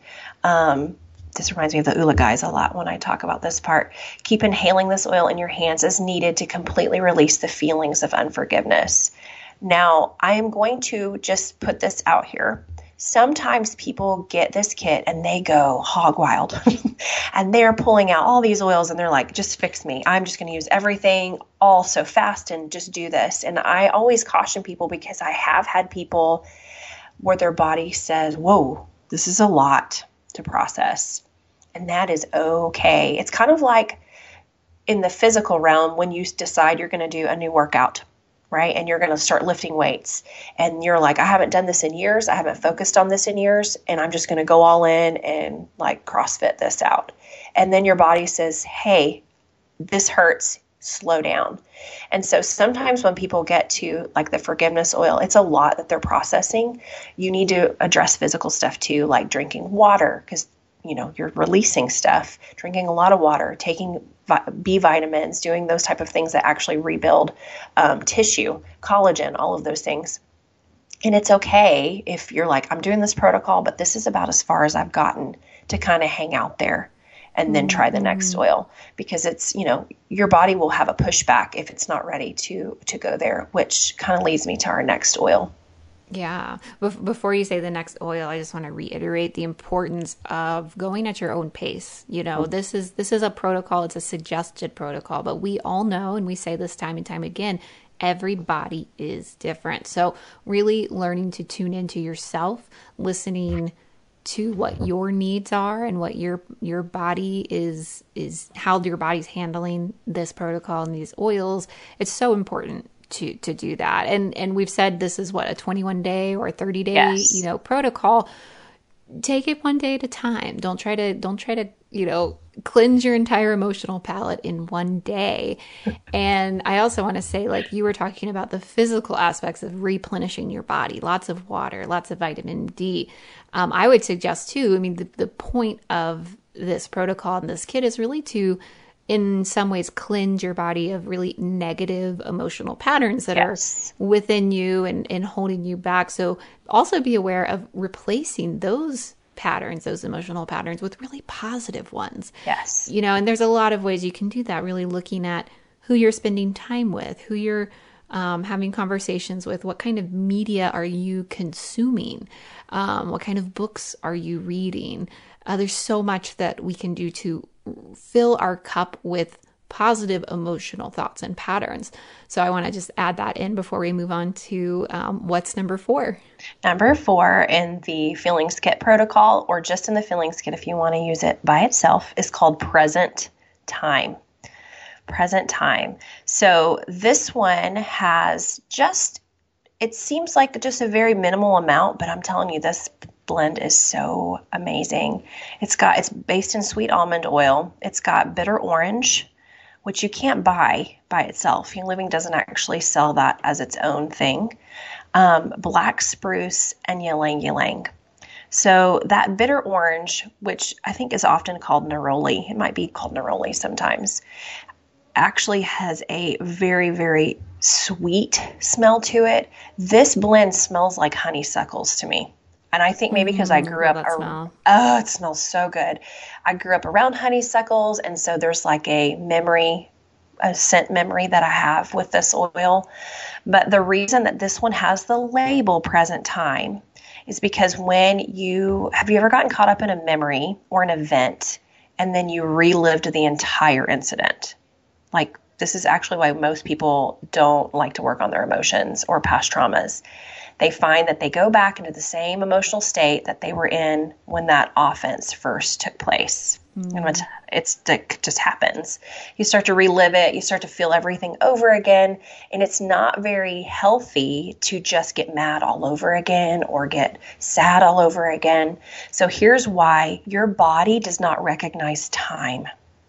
This reminds me of the Ula guys a lot when I talk about this part. Keep inhaling this oil in your hands as needed to completely release the feelings of unforgiveness. Now, I am going to just put this out here. Sometimes people get this kit and they go hog wild and they're pulling out all these oils and they're like, just fix me. I'm just going to use everything all so fast and just do this. And I always caution people because I have had people where their body says, whoa, this is a lot to process. And that is okay. It's kind of like in the physical realm when you decide you're going to do a new workout, right? And you're going to start lifting weights. And you're like, I haven't done this in years. I haven't focused on this in years. And I'm just going to go all in and like CrossFit this out. And then your body says, hey, this hurts. Slow down. And so sometimes when people get to like the forgiveness oil, it's a lot that they're processing. You need to address physical stuff too, like drinking water, because you're releasing stuff, drinking a lot of water, taking B vitamins, doing those type of things that actually rebuild tissue, collagen, all of those things. And it's okay if you're like, I'm doing this protocol, but this is about as far as I've gotten to kind of hang out there and then try the next oil, because it's, your body will have a pushback if it's not ready to go there, which kind of leads me to our next oil. Yeah. Before you say the next oil, I just want to reiterate the importance of going at your own pace. This is a protocol. It's a suggested protocol, but we all know, and we say this time and time again, every body is different. So really learning to tune into yourself, listening to what your needs are and what your body is how your body's handling this protocol and these oils. It's so important to do that. And we've said this is what, a 21-day or a 30-day, yes, protocol. Take it one day at a time. Don't try to, cleanse your entire emotional palette in one day. And I also want to say, like you were talking about the physical aspects of replenishing your body, lots of water, lots of vitamin D. I would suggest too, the point of this protocol and this kit is really to, in some ways, cleanse your body of really negative emotional patterns that are within you and holding you back. So also be aware of replacing those patterns, those emotional patterns, with really positive ones. Yes. And there's a lot of ways you can do that, really looking at who you're spending time with, who you're having conversations with, what kind of media are you consuming, what kind of books are you reading. There's so much that we can do to fill our cup with positive emotional thoughts and patterns. So I want to just add that in before we move on to what's number 4. Number 4 in the Feelings Kit protocol, or just in the Feelings Kit if you want to use it by itself, is called Present Time. Present Time. So this one has it seems like just a very minimal amount, but I'm telling you, this blend is so amazing. It's based in sweet almond oil. It's got bitter orange, which you can't buy by itself. Young Living doesn't actually sell that as its own thing. Black spruce and ylang ylang. So that bitter orange, which I think is often called neroli, it might be called neroli sometimes, actually has a very, very sweet smell to it. This blend smells like honeysuckles to me. And I think maybe because I grew up, it smells so good. I grew up around honeysuckles, and so there's like a scent memory that I have with this oil. But the reason that this one has the label Present Time is because have you ever gotten caught up in a memory or an event, and then you relived the entire incident? Like, this is actually why most people don't like to work on their emotions or past traumas. They find that they go back into the same emotional state that they were in when that offense first took place. And it just happens. You start to relive it. You start to feel everything over again. And it's not very healthy to just get mad all over again or get sad all over again. So here's why: your body does not recognize time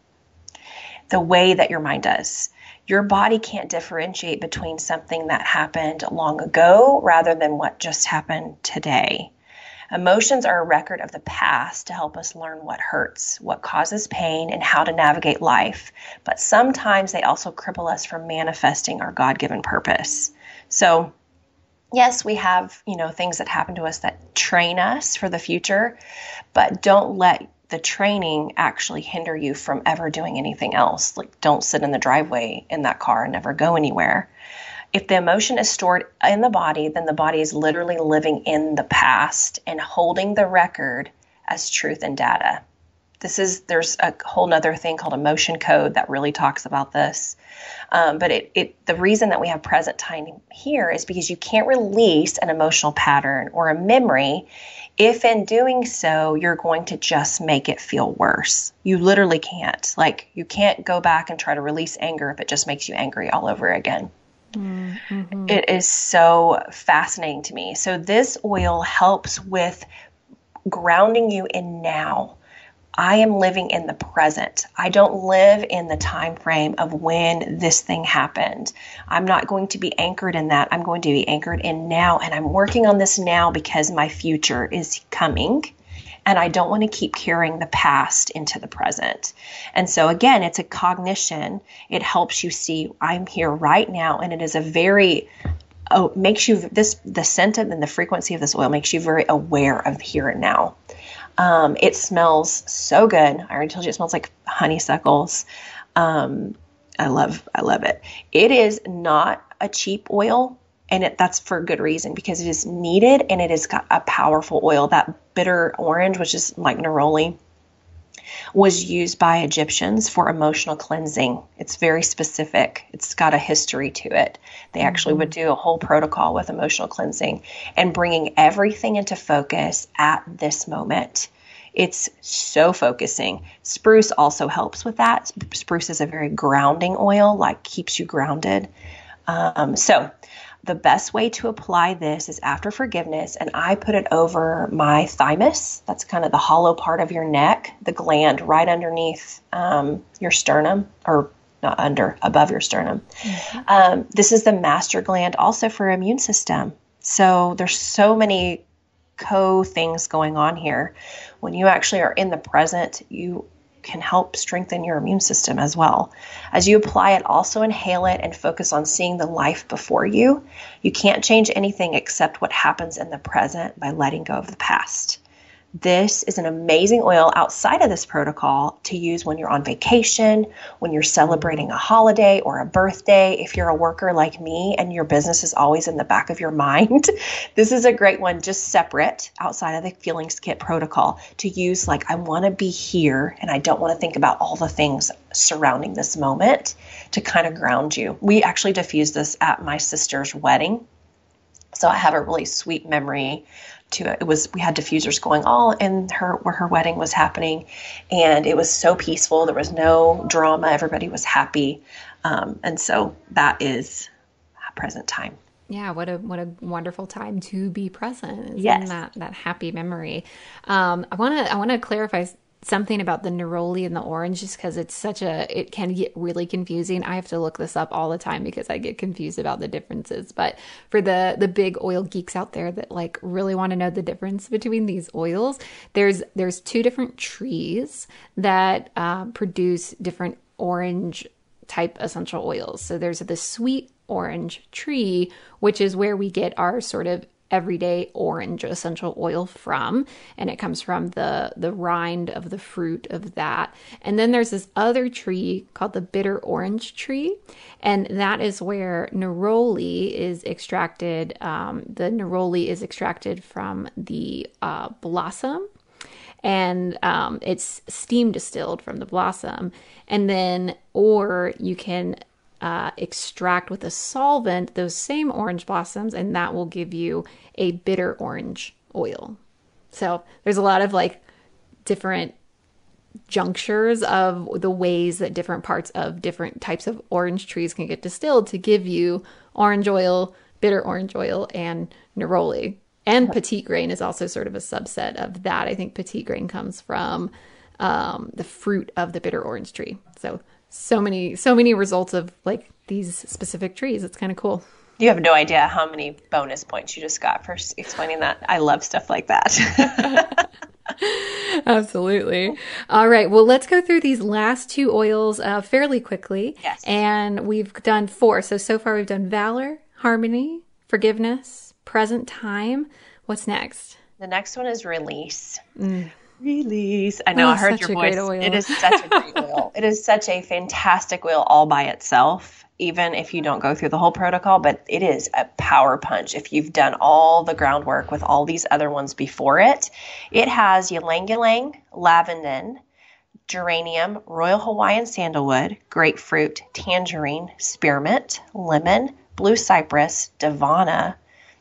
the way that your mind does. Your body can't differentiate between something that happened long ago rather than what just happened today. Emotions are a record of the past to help us learn what hurts, what causes pain, and how to navigate life. But sometimes they also cripple us from manifesting our God-given purpose. So, yes, we have, things that happen to us that train us for the future, but don't let the training actually hinder you from ever doing anything else. Like, don't sit in the driveway in that car and never go anywhere. If the emotion is stored in the body, then the body is literally living in the past and holding the record as truth and data. There's a whole nother thing called emotion code that really talks about this. But the reason that we have present time here is because you can't release an emotional pattern or a memory if in doing so, you're going to just make it feel worse. You literally can't. Like, you can't go back and try to release anger if it just makes you angry all over again. Mm-hmm. It is so fascinating to me. So this oil helps with grounding you in now. I am living in the present. I don't live in the time frame of when this thing happened. I'm not going to be anchored in that. I'm going to be anchored in now. And I'm working on this now because my future is coming. And I don't want to keep carrying the past into the present. And so again, it's a cognition. It helps you see I'm here right now. And it is makes you, the scent and the frequency of this oil makes you very aware of here and now. It smells so good. I already told you it smells like honeysuckles. I love it. It is not a cheap oil, and that's for good reason, because it is needed and it has got a powerful oil. That bitter orange, which is like neroli, was used by Egyptians for emotional cleansing. It's very specific. It's got a history to it. They actually would do a whole protocol with emotional cleansing and bringing everything into focus at this moment. It's so focusing. Spruce also helps with that. Spruce is a very grounding oil, like keeps you grounded. So the best way to apply this is after forgiveness, and I put it over my thymus. That's kind of the hollow part of your neck, the gland right underneath your sternum, or not under, above your sternum. Mm-hmm. This is the master gland also for immune system. So there's so many things going on here. When you actually are in the present, you can help strengthen your immune system as well. As you apply it, also inhale it and focus on seeing the life before you. You can't change anything except what happens in the present by letting go of the past. This is an amazing oil outside of this protocol to use when you're on vacation, when you're celebrating a holiday or a birthday. If you're a worker like me and your business is always in the back of your mind, this is a great one, just separate outside of the Feelings Kit protocol, to use like, I want to be here and I don't want to think about all the things surrounding this moment, to kind of ground you. We actually diffused this at my sister's wedding. So I have a really sweet memory to it. We had diffusers going all in where her wedding was happening, and it was so peaceful. There was no drama. Everybody was happy. And so that is present time. Yeah, what a wonderful time to be present. Yes. That happy memory. I want to clarify something about the neroli and the orange, just because it can get really confusing. I have to look this up all the time because I get confused about the differences. But for the big oil geeks out there that like really want to know the difference between these oils, there's two different trees that produce different orange type essential oils. So there's the sweet orange tree, which is where we get our sort of everyday orange essential oil from, and it comes from the rind of the fruit of that. And then there's this other tree called the bitter orange tree, and that is where neroli is extracted. The neroli is extracted from the blossom, and it's steam distilled from the blossom, and then or you can extract with a solvent those same orange blossoms, and that will give you a bitter orange oil. So there's a lot of like different junctures of the ways that different parts of different types of orange trees can get distilled to give you orange oil, bitter orange oil, and neroli. And petit grain is also sort of a subset of that. I think petit grain comes from the fruit of the bitter orange tree. So many results of like these specific trees. It's kind of cool. You have no idea how many bonus points you just got for explaining that. I love stuff like that. Absolutely. All right. Well, let's go through these last two oils fairly quickly. Yes. And we've done 4. So far we've done valor, harmony, forgiveness, present time. What's next? The next one is release. Release. I know, I heard your voice. It is such a great oil. It is such a fantastic oil all by itself, even if you don't go through the whole protocol, but it is a power punch. If you've done all the groundwork with all these other ones before it, it has ylang ylang, lavender, geranium, royal Hawaiian sandalwood, grapefruit, tangerine, spearmint, lemon, blue cypress, davana,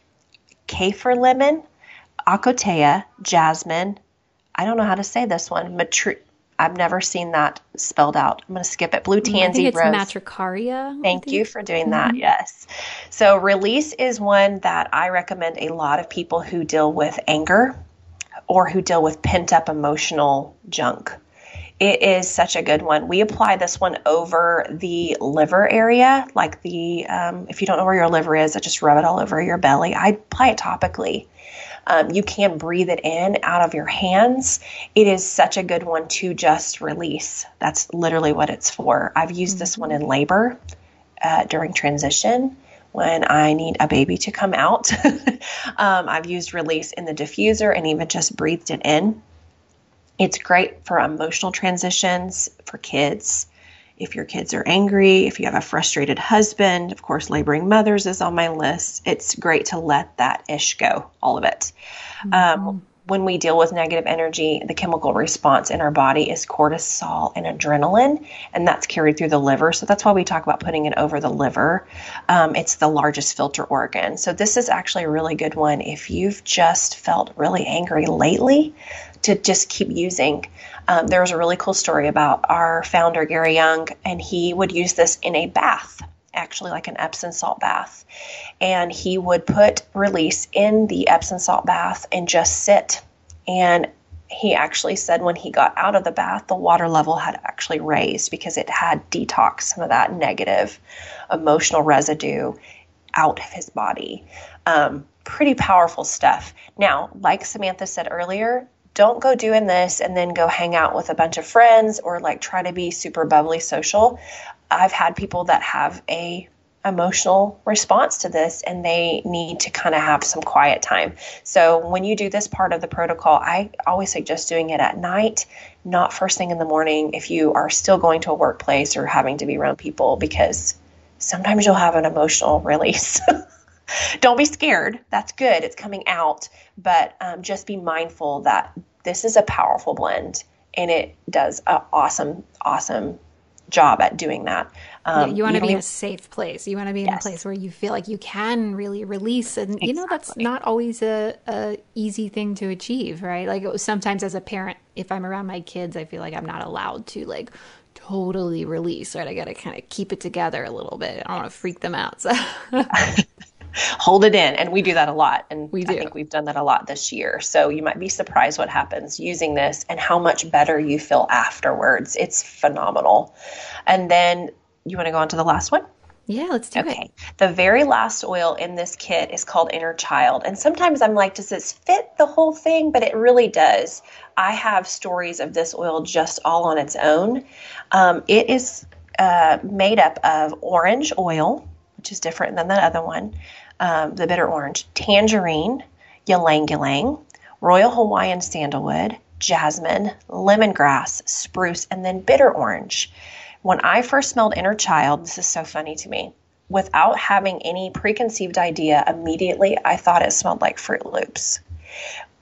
kaffir lemon, akotea, jasmine. I don't know how to say this one. I've never seen that spelled out. I'm going to skip it. Blue tansy, I think it's rose. Matricaria. Thank you for doing that. Yes. So release is one that I recommend a lot of people who deal with anger or who deal with pent up emotional junk. It is such a good one. We apply this one over the liver area, like if you don't know where your liver is, I just rub it all over your belly. I apply it topically. You can breathe it in out of your hands. It is such a good one to just release. That's literally what it's for. I've used this one in labor during transition when I need a baby to come out. I've used release in the diffuser and even just breathed it in. It's great for emotional transitions for kids. If your kids are angry, if you have a frustrated husband, of course, laboring mothers is on my list. It's great to let that ish go, all of it. When we deal with negative energy, the chemical response in our body is cortisol and adrenaline, and that's carried through the liver. So that's why we talk about putting it over the liver. It's the largest filter organ. So this is actually a really good one if you've just felt really angry lately, to just keep using. There was a really cool story about our founder, Gary Young, and he would use this in a bath, actually like an Epsom salt bath. And he would put release in the Epsom salt bath and just sit. And he actually said when he got out of the bath, the water level had actually raised because it had detoxed some of that negative emotional residue out of his body. Pretty powerful stuff. Now, like Samantha said earlier, don't go doing this and then go hang out with a bunch of friends or like try to be super bubbly social. I've had people that have a emotional response to this and they need to kind of have some quiet time. So when you do this part of the protocol, I always suggest doing it at night, not first thing in the morning if you are still going to a workplace or having to be around people, because sometimes you'll have an emotional release. Don't be scared. That's good. It's coming out. But just be mindful that this is a powerful blend and it does an awesome, awesome job at doing that. You want to be in a safe place. You want to be in a place where you feel like you can really release. And, you know, that's not always a easy thing to achieve, right? Like sometimes as a parent, if I'm around my kids, I feel like I'm not allowed to like totally release, right? I got to kind of keep it together a little bit. I don't want to freak them out. So. Hold it in. And we do that a lot. And I think we've done that a lot this year. So you might be surprised what happens using this and how much better you feel afterwards. It's phenomenal. And then you want to go on to the last one? Yeah, let's do it. The very last oil in this kit is called Inner Child. And sometimes I'm like, does this fit the whole thing? But it really does. I have stories of this oil just all on its own. It is made up of orange oil, which is different than that other one. The bitter orange, tangerine, ylang ylang, royal Hawaiian sandalwood, jasmine, lemongrass, spruce, and then bitter orange. When I first smelled Inner Child, this is so funny to me, without having any preconceived idea, immediately I thought it smelled like Fruit Loops.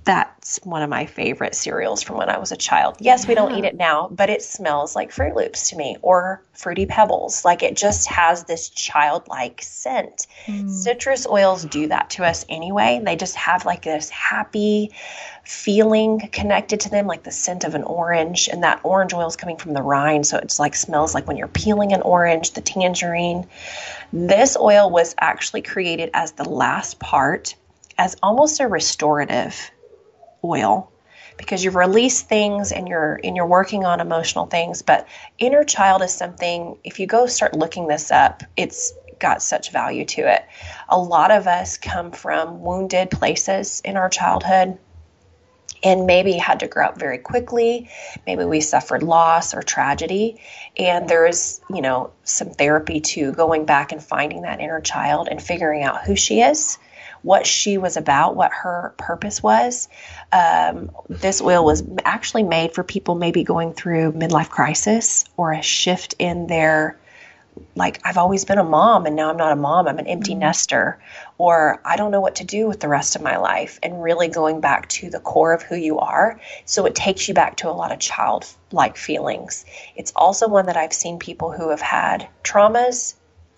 That's one of my favorite cereals from when I was a child. Yes, we don't eat it now, but it smells like Fruit Loops to me, or Fruity Pebbles. Like, it just has this childlike scent. Citrus oils do that to us anyway. They just have like this happy feeling connected to them, like the scent of an orange, and that orange oil is coming from the rind. So it's like smells like when you're peeling an orange, the tangerine. This oil was actually created as the last part, as almost a restorative oil, because you've released things and you're working on emotional things. But inner child is something, if you go start looking this up, it's got such value to it. A lot of us come from wounded places in our childhood and maybe had to grow up very quickly. Maybe we suffered loss or tragedy. And there is, some therapy to going back and finding that inner child and figuring out who she is, what she was about, what her purpose was. This oil was actually made for people maybe going through midlife crisis or a shift in their, like, I've always been a mom and now I'm not a mom, I'm an empty nester, or I don't know what to do with the rest of my life, and really going back to the core of who you are. So it takes you back to a lot of childlike feelings. It's also one that I've seen people who have had traumas.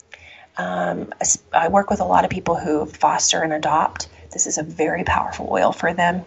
I work with a lot of people who foster and adopt. This is a very powerful oil for them.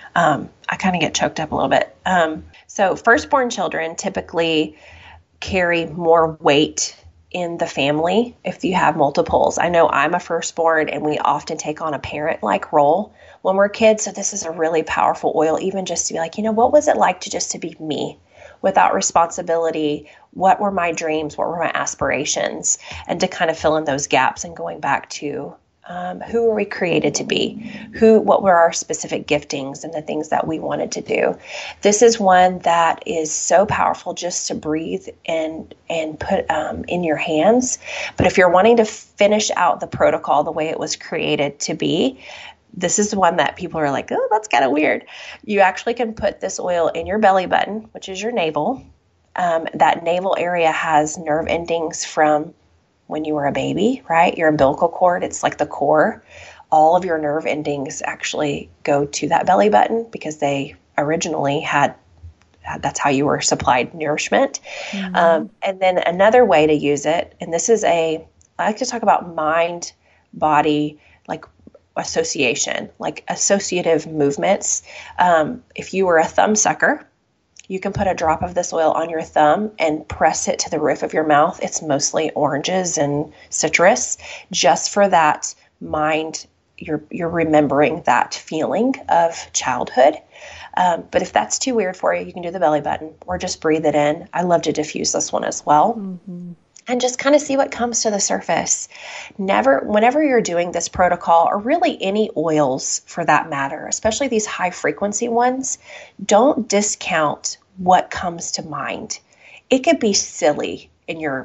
I kind of get choked up a little bit. So firstborn children typically carry more weight in the family if you have multiples. I know I'm a firstborn, and we often take on a parent-like role when we're kids. So this is a really powerful oil, even just to be like, what was it like to be me without responsibility? What were my dreams? What were my aspirations? And to kind of fill in those gaps and going back to who were we created to be? What were our specific giftings and the things that we wanted to do? This is one that is so powerful just to breathe and put in your hands. But if you're wanting to finish out the protocol the way it was created to be, this is one that people are like, oh, that's kind of weird. You actually can put this oil in your belly button, which is your navel. That navel area has nerve endings from when you were a baby, right? Your umbilical cord, it's like the core. All of your nerve endings actually go to that belly button because they originally that's how you were supplied nourishment. And then another way to use it, and this is I like to talk about mind, body, like association, like associative movements. If you were a thumb sucker, you can put a drop of this oil on your thumb and press it to the roof of your mouth. It's mostly oranges and citrus, just for that mind. You're remembering that feeling of childhood. But if that's too weird for you, you can do the belly button or just breathe it in. I love to diffuse this one as well. And just kind of see what comes to the surface. Whenever you're doing this protocol, or really any oils for that matter, especially these high frequency ones, don't discount what comes to mind. It could be silly in your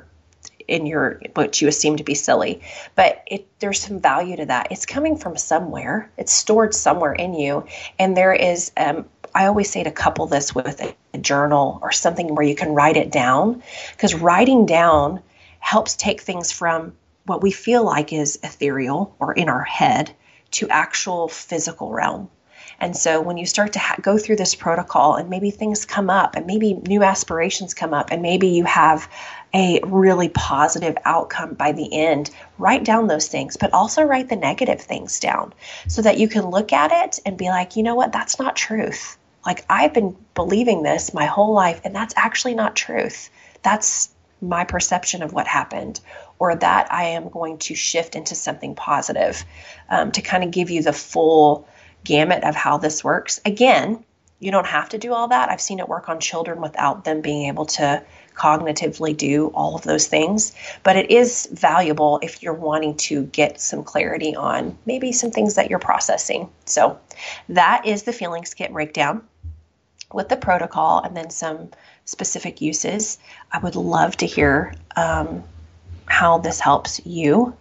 what you assume to be silly, but there's some value to that. It's coming from somewhere. It's stored somewhere in you. And there is, I always say to couple this with a journal or something where you can write it down, because writing down helps take things from what we feel like is ethereal or in our head to actual physical realm. And so when you start to go through this protocol, and maybe things come up, and maybe new aspirations come up, and maybe you have a really positive outcome by the end, write down those things, but also write the negative things down so that you can look at it and be like, you know what, that's not truth. Like, I've been believing this my whole life, and that's actually not truth. That's my perception of what happened, or that I am going to shift into something positive, to kind of give you the full gamut of how this works. Again, you don't have to do all that. I've seen it work on children without them being able to cognitively do all of those things, but it is valuable if you're wanting to get some clarity on maybe some things that you're processing. So that is the Feelings Kit breakdown with the protocol and then some specific uses. I would love to hear how this helps you.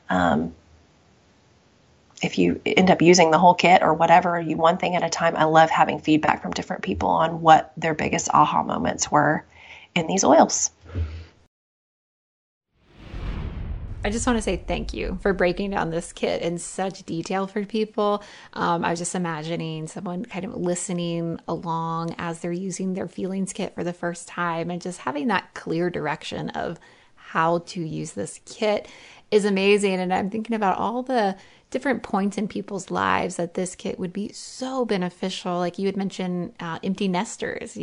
If you end up using the whole kit or whatever, you one thing at a time. I love having feedback from different people on what their biggest aha moments were in these oils. I just want to say thank you for breaking down this kit in such detail for people. I was just imagining someone kind of listening along as they're using their feelings kit for the first time and just having that clear direction of how to use this kit is amazing. And I'm thinking about all the different points in people's lives that this kit would be so beneficial. Like you had mentioned, empty nesters,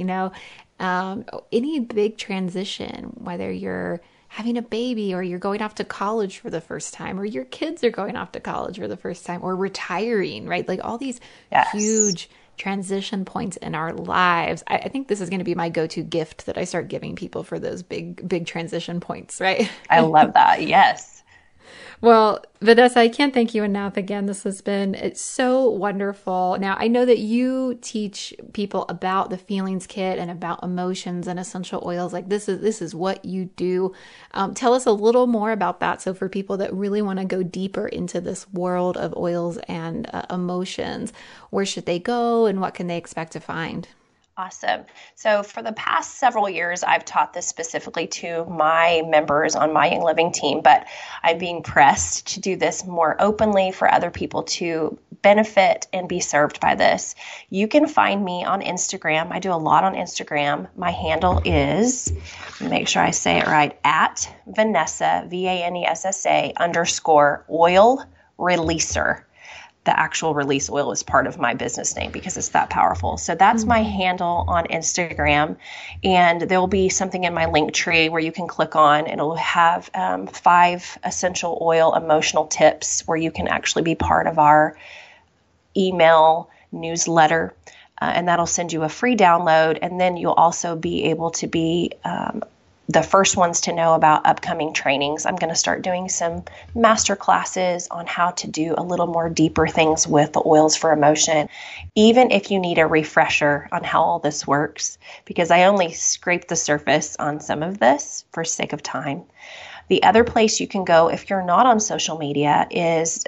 any big transition, whether you're having a baby or you're going off to college for the first time, or your kids are going off to college for the first time, or retiring, right? Like all these huge transition points in our lives. I think this is going to be my go-to gift that I start giving people for those big transition points, right? I love that. Yes. Well, Vanessa, I can't thank you enough. Again, it's so wonderful. Now, I know that you teach people about the feelings kit and about emotions and essential oils. Like this is what you do. Tell us a little more about that. So for people that really want to go deeper into this world of oils and emotions, where should they go and what can they expect to find? Awesome. So for the past several years, I've taught this specifically to my members on my Young Living team, but I'm being pressed to do this more openly for other people to benefit and be served by this. You can find me on Instagram. I do a lot on Instagram. My handle is, make sure I say it right, at Vanessa, VANESSA _oil releaser. The actual release oil is part of my business name because it's that powerful. So that's my handle on Instagram. And there'll be something in my link tree where you can click on. It'll have 5 essential oil emotional tips where you can actually be part of our email newsletter. And that'll send you a free download. And then you'll also be able to be the first ones to know about upcoming trainings. I'm going to start doing some master classes on how to do a little more deeper things with the oils for emotion, even if you need a refresher on how all this works, because I only scraped the surface on some of this for sake of time. The other place you can go if you're not on social media is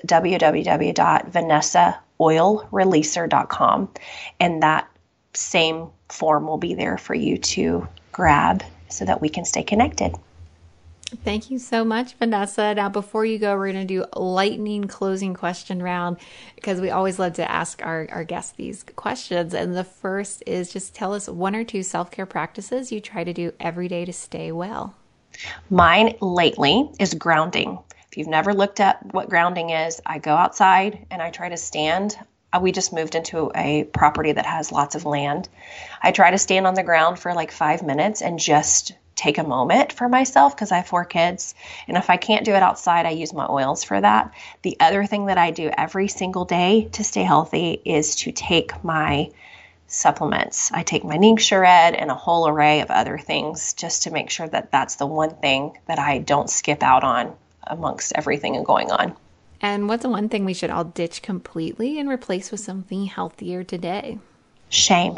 www.vanessaoilreleaser.com, and that same form will be there for you to grab so that we can stay connected. Thank you so much, Vanessa. Now, before you go, we're going to do a lightning closing question round because we always love to ask our guests these questions. And the first is just tell us 1 or 2 self-care practices you try to do every day to stay well. Mine lately is grounding. If you've never looked up what grounding is, I go outside and I try to stand. We just moved into a property that has lots of land. I try to stand on the ground for like 5 minutes and just take a moment for myself because I have 4 kids. And if I can't do it outside, I use my oils for that. The other thing that I do every single day to stay healthy is to take my supplements. I take my Ningxia Red and a whole array of other things just to make sure that that's the one thing that I don't skip out on amongst everything going on. And what's the one thing we should all ditch completely and replace with something healthier today? Shame.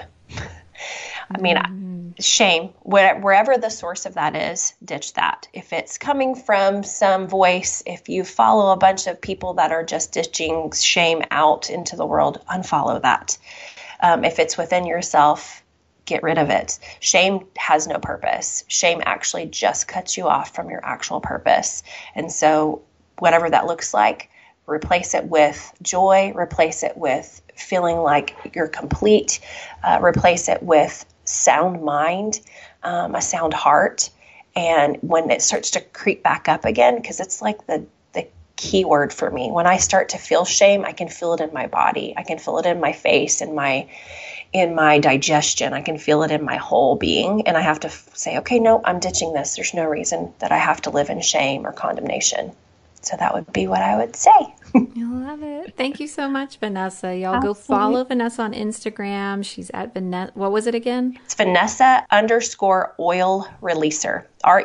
I mean, shame. Wherever the source of that is, ditch that. If it's coming from some voice, if you follow a bunch of people that are just ditching shame out into the world, unfollow that. If it's within yourself, get rid of it. Shame has no purpose. Shame actually just cuts you off from your actual purpose. And so whatever that looks like, replace it with joy, replace it with feeling like you're complete, replace it with sound mind, a sound heart. And when it starts to creep back up again, because it's like the key word for me, when I start to feel shame, I can feel it in my body. I can feel it in my face, in my digestion. I can feel it in my whole being. And I have to say, okay, no, I'm ditching this. There's no reason that I have to live in shame or condemnation. So that would be what I would say. I love it. Thank you so much, Vanessa. Y'all Absolutely. Go follow Vanessa on Instagram. She's at Vanessa. What was it again? It's Vanessa _oil releaser.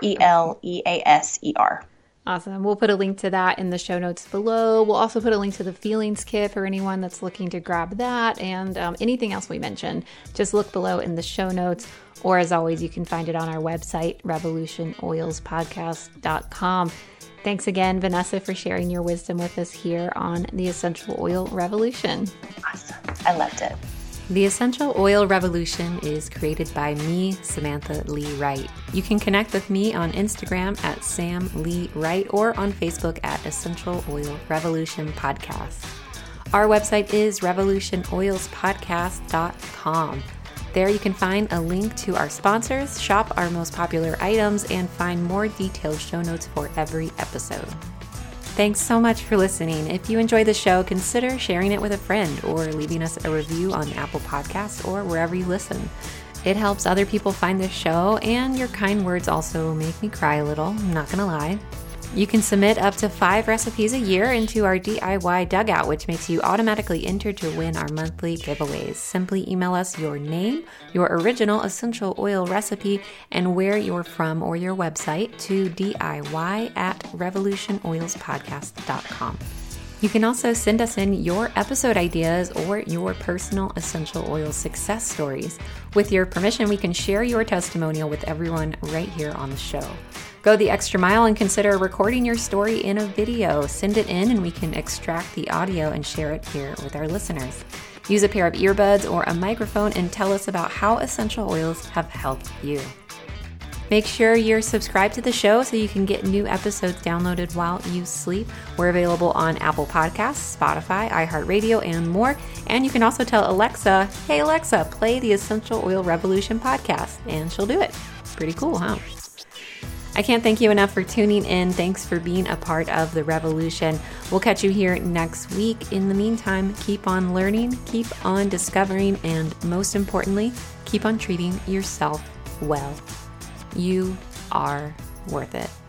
RELEASER. Awesome. We'll put a link to that in the show notes below. We'll also put a link to the feelings kit for anyone that's looking to grab that, and anything else we mentioned. Just look below in the show notes. Or as always, you can find it on our website, revolutionoilspodcast.com. Thanks again, Vanessa, for sharing your wisdom with us here on the Essential Oil Revolution. Awesome. I loved it. The Essential Oil Revolution is created by me, Samantha Lee Wright. You can connect with me on Instagram at Sam Lee Wright or on Facebook at Essential Oil Revolution Podcast. Our website is revolutionoilspodcast.com. There you can find a link to our sponsors, shop our most popular items, and find more detailed show notes for every episode. Thanks so much for listening. If you enjoy the show, consider sharing it with a friend or leaving us a review on Apple Podcasts or wherever you listen. It helps other people find this show, and your kind words also make me cry a little, I'm not gonna lie. You can submit up to 5 recipes a year into our DIY dugout, which makes you automatically entered to win our monthly giveaways. Simply email us your name, your original essential oil recipe, and where you're from or your website to DIY@revolutionoilspodcast.com. You can also send us in your episode ideas or your personal essential oil success stories. With your permission, we can share your testimonial with everyone right here on the show. Go the extra mile and consider recording your story in a video. Send it in and we can extract the audio and share it here with our listeners. Use a pair of earbuds or a microphone and tell us about how essential oils have helped you. Make sure you're subscribed to the show so you can get new episodes downloaded while you sleep. We're available on Apple Podcasts, Spotify, iHeartRadio, and more. And you can also tell Alexa, hey Alexa, play the Essential Oil Revolution podcast, and she'll do it. Pretty cool, huh? I can't thank you enough for tuning in. Thanks for being a part of the revolution. We'll catch you here next week. In the meantime, keep on learning, keep on discovering, and most importantly, keep on treating yourself well. You are worth it.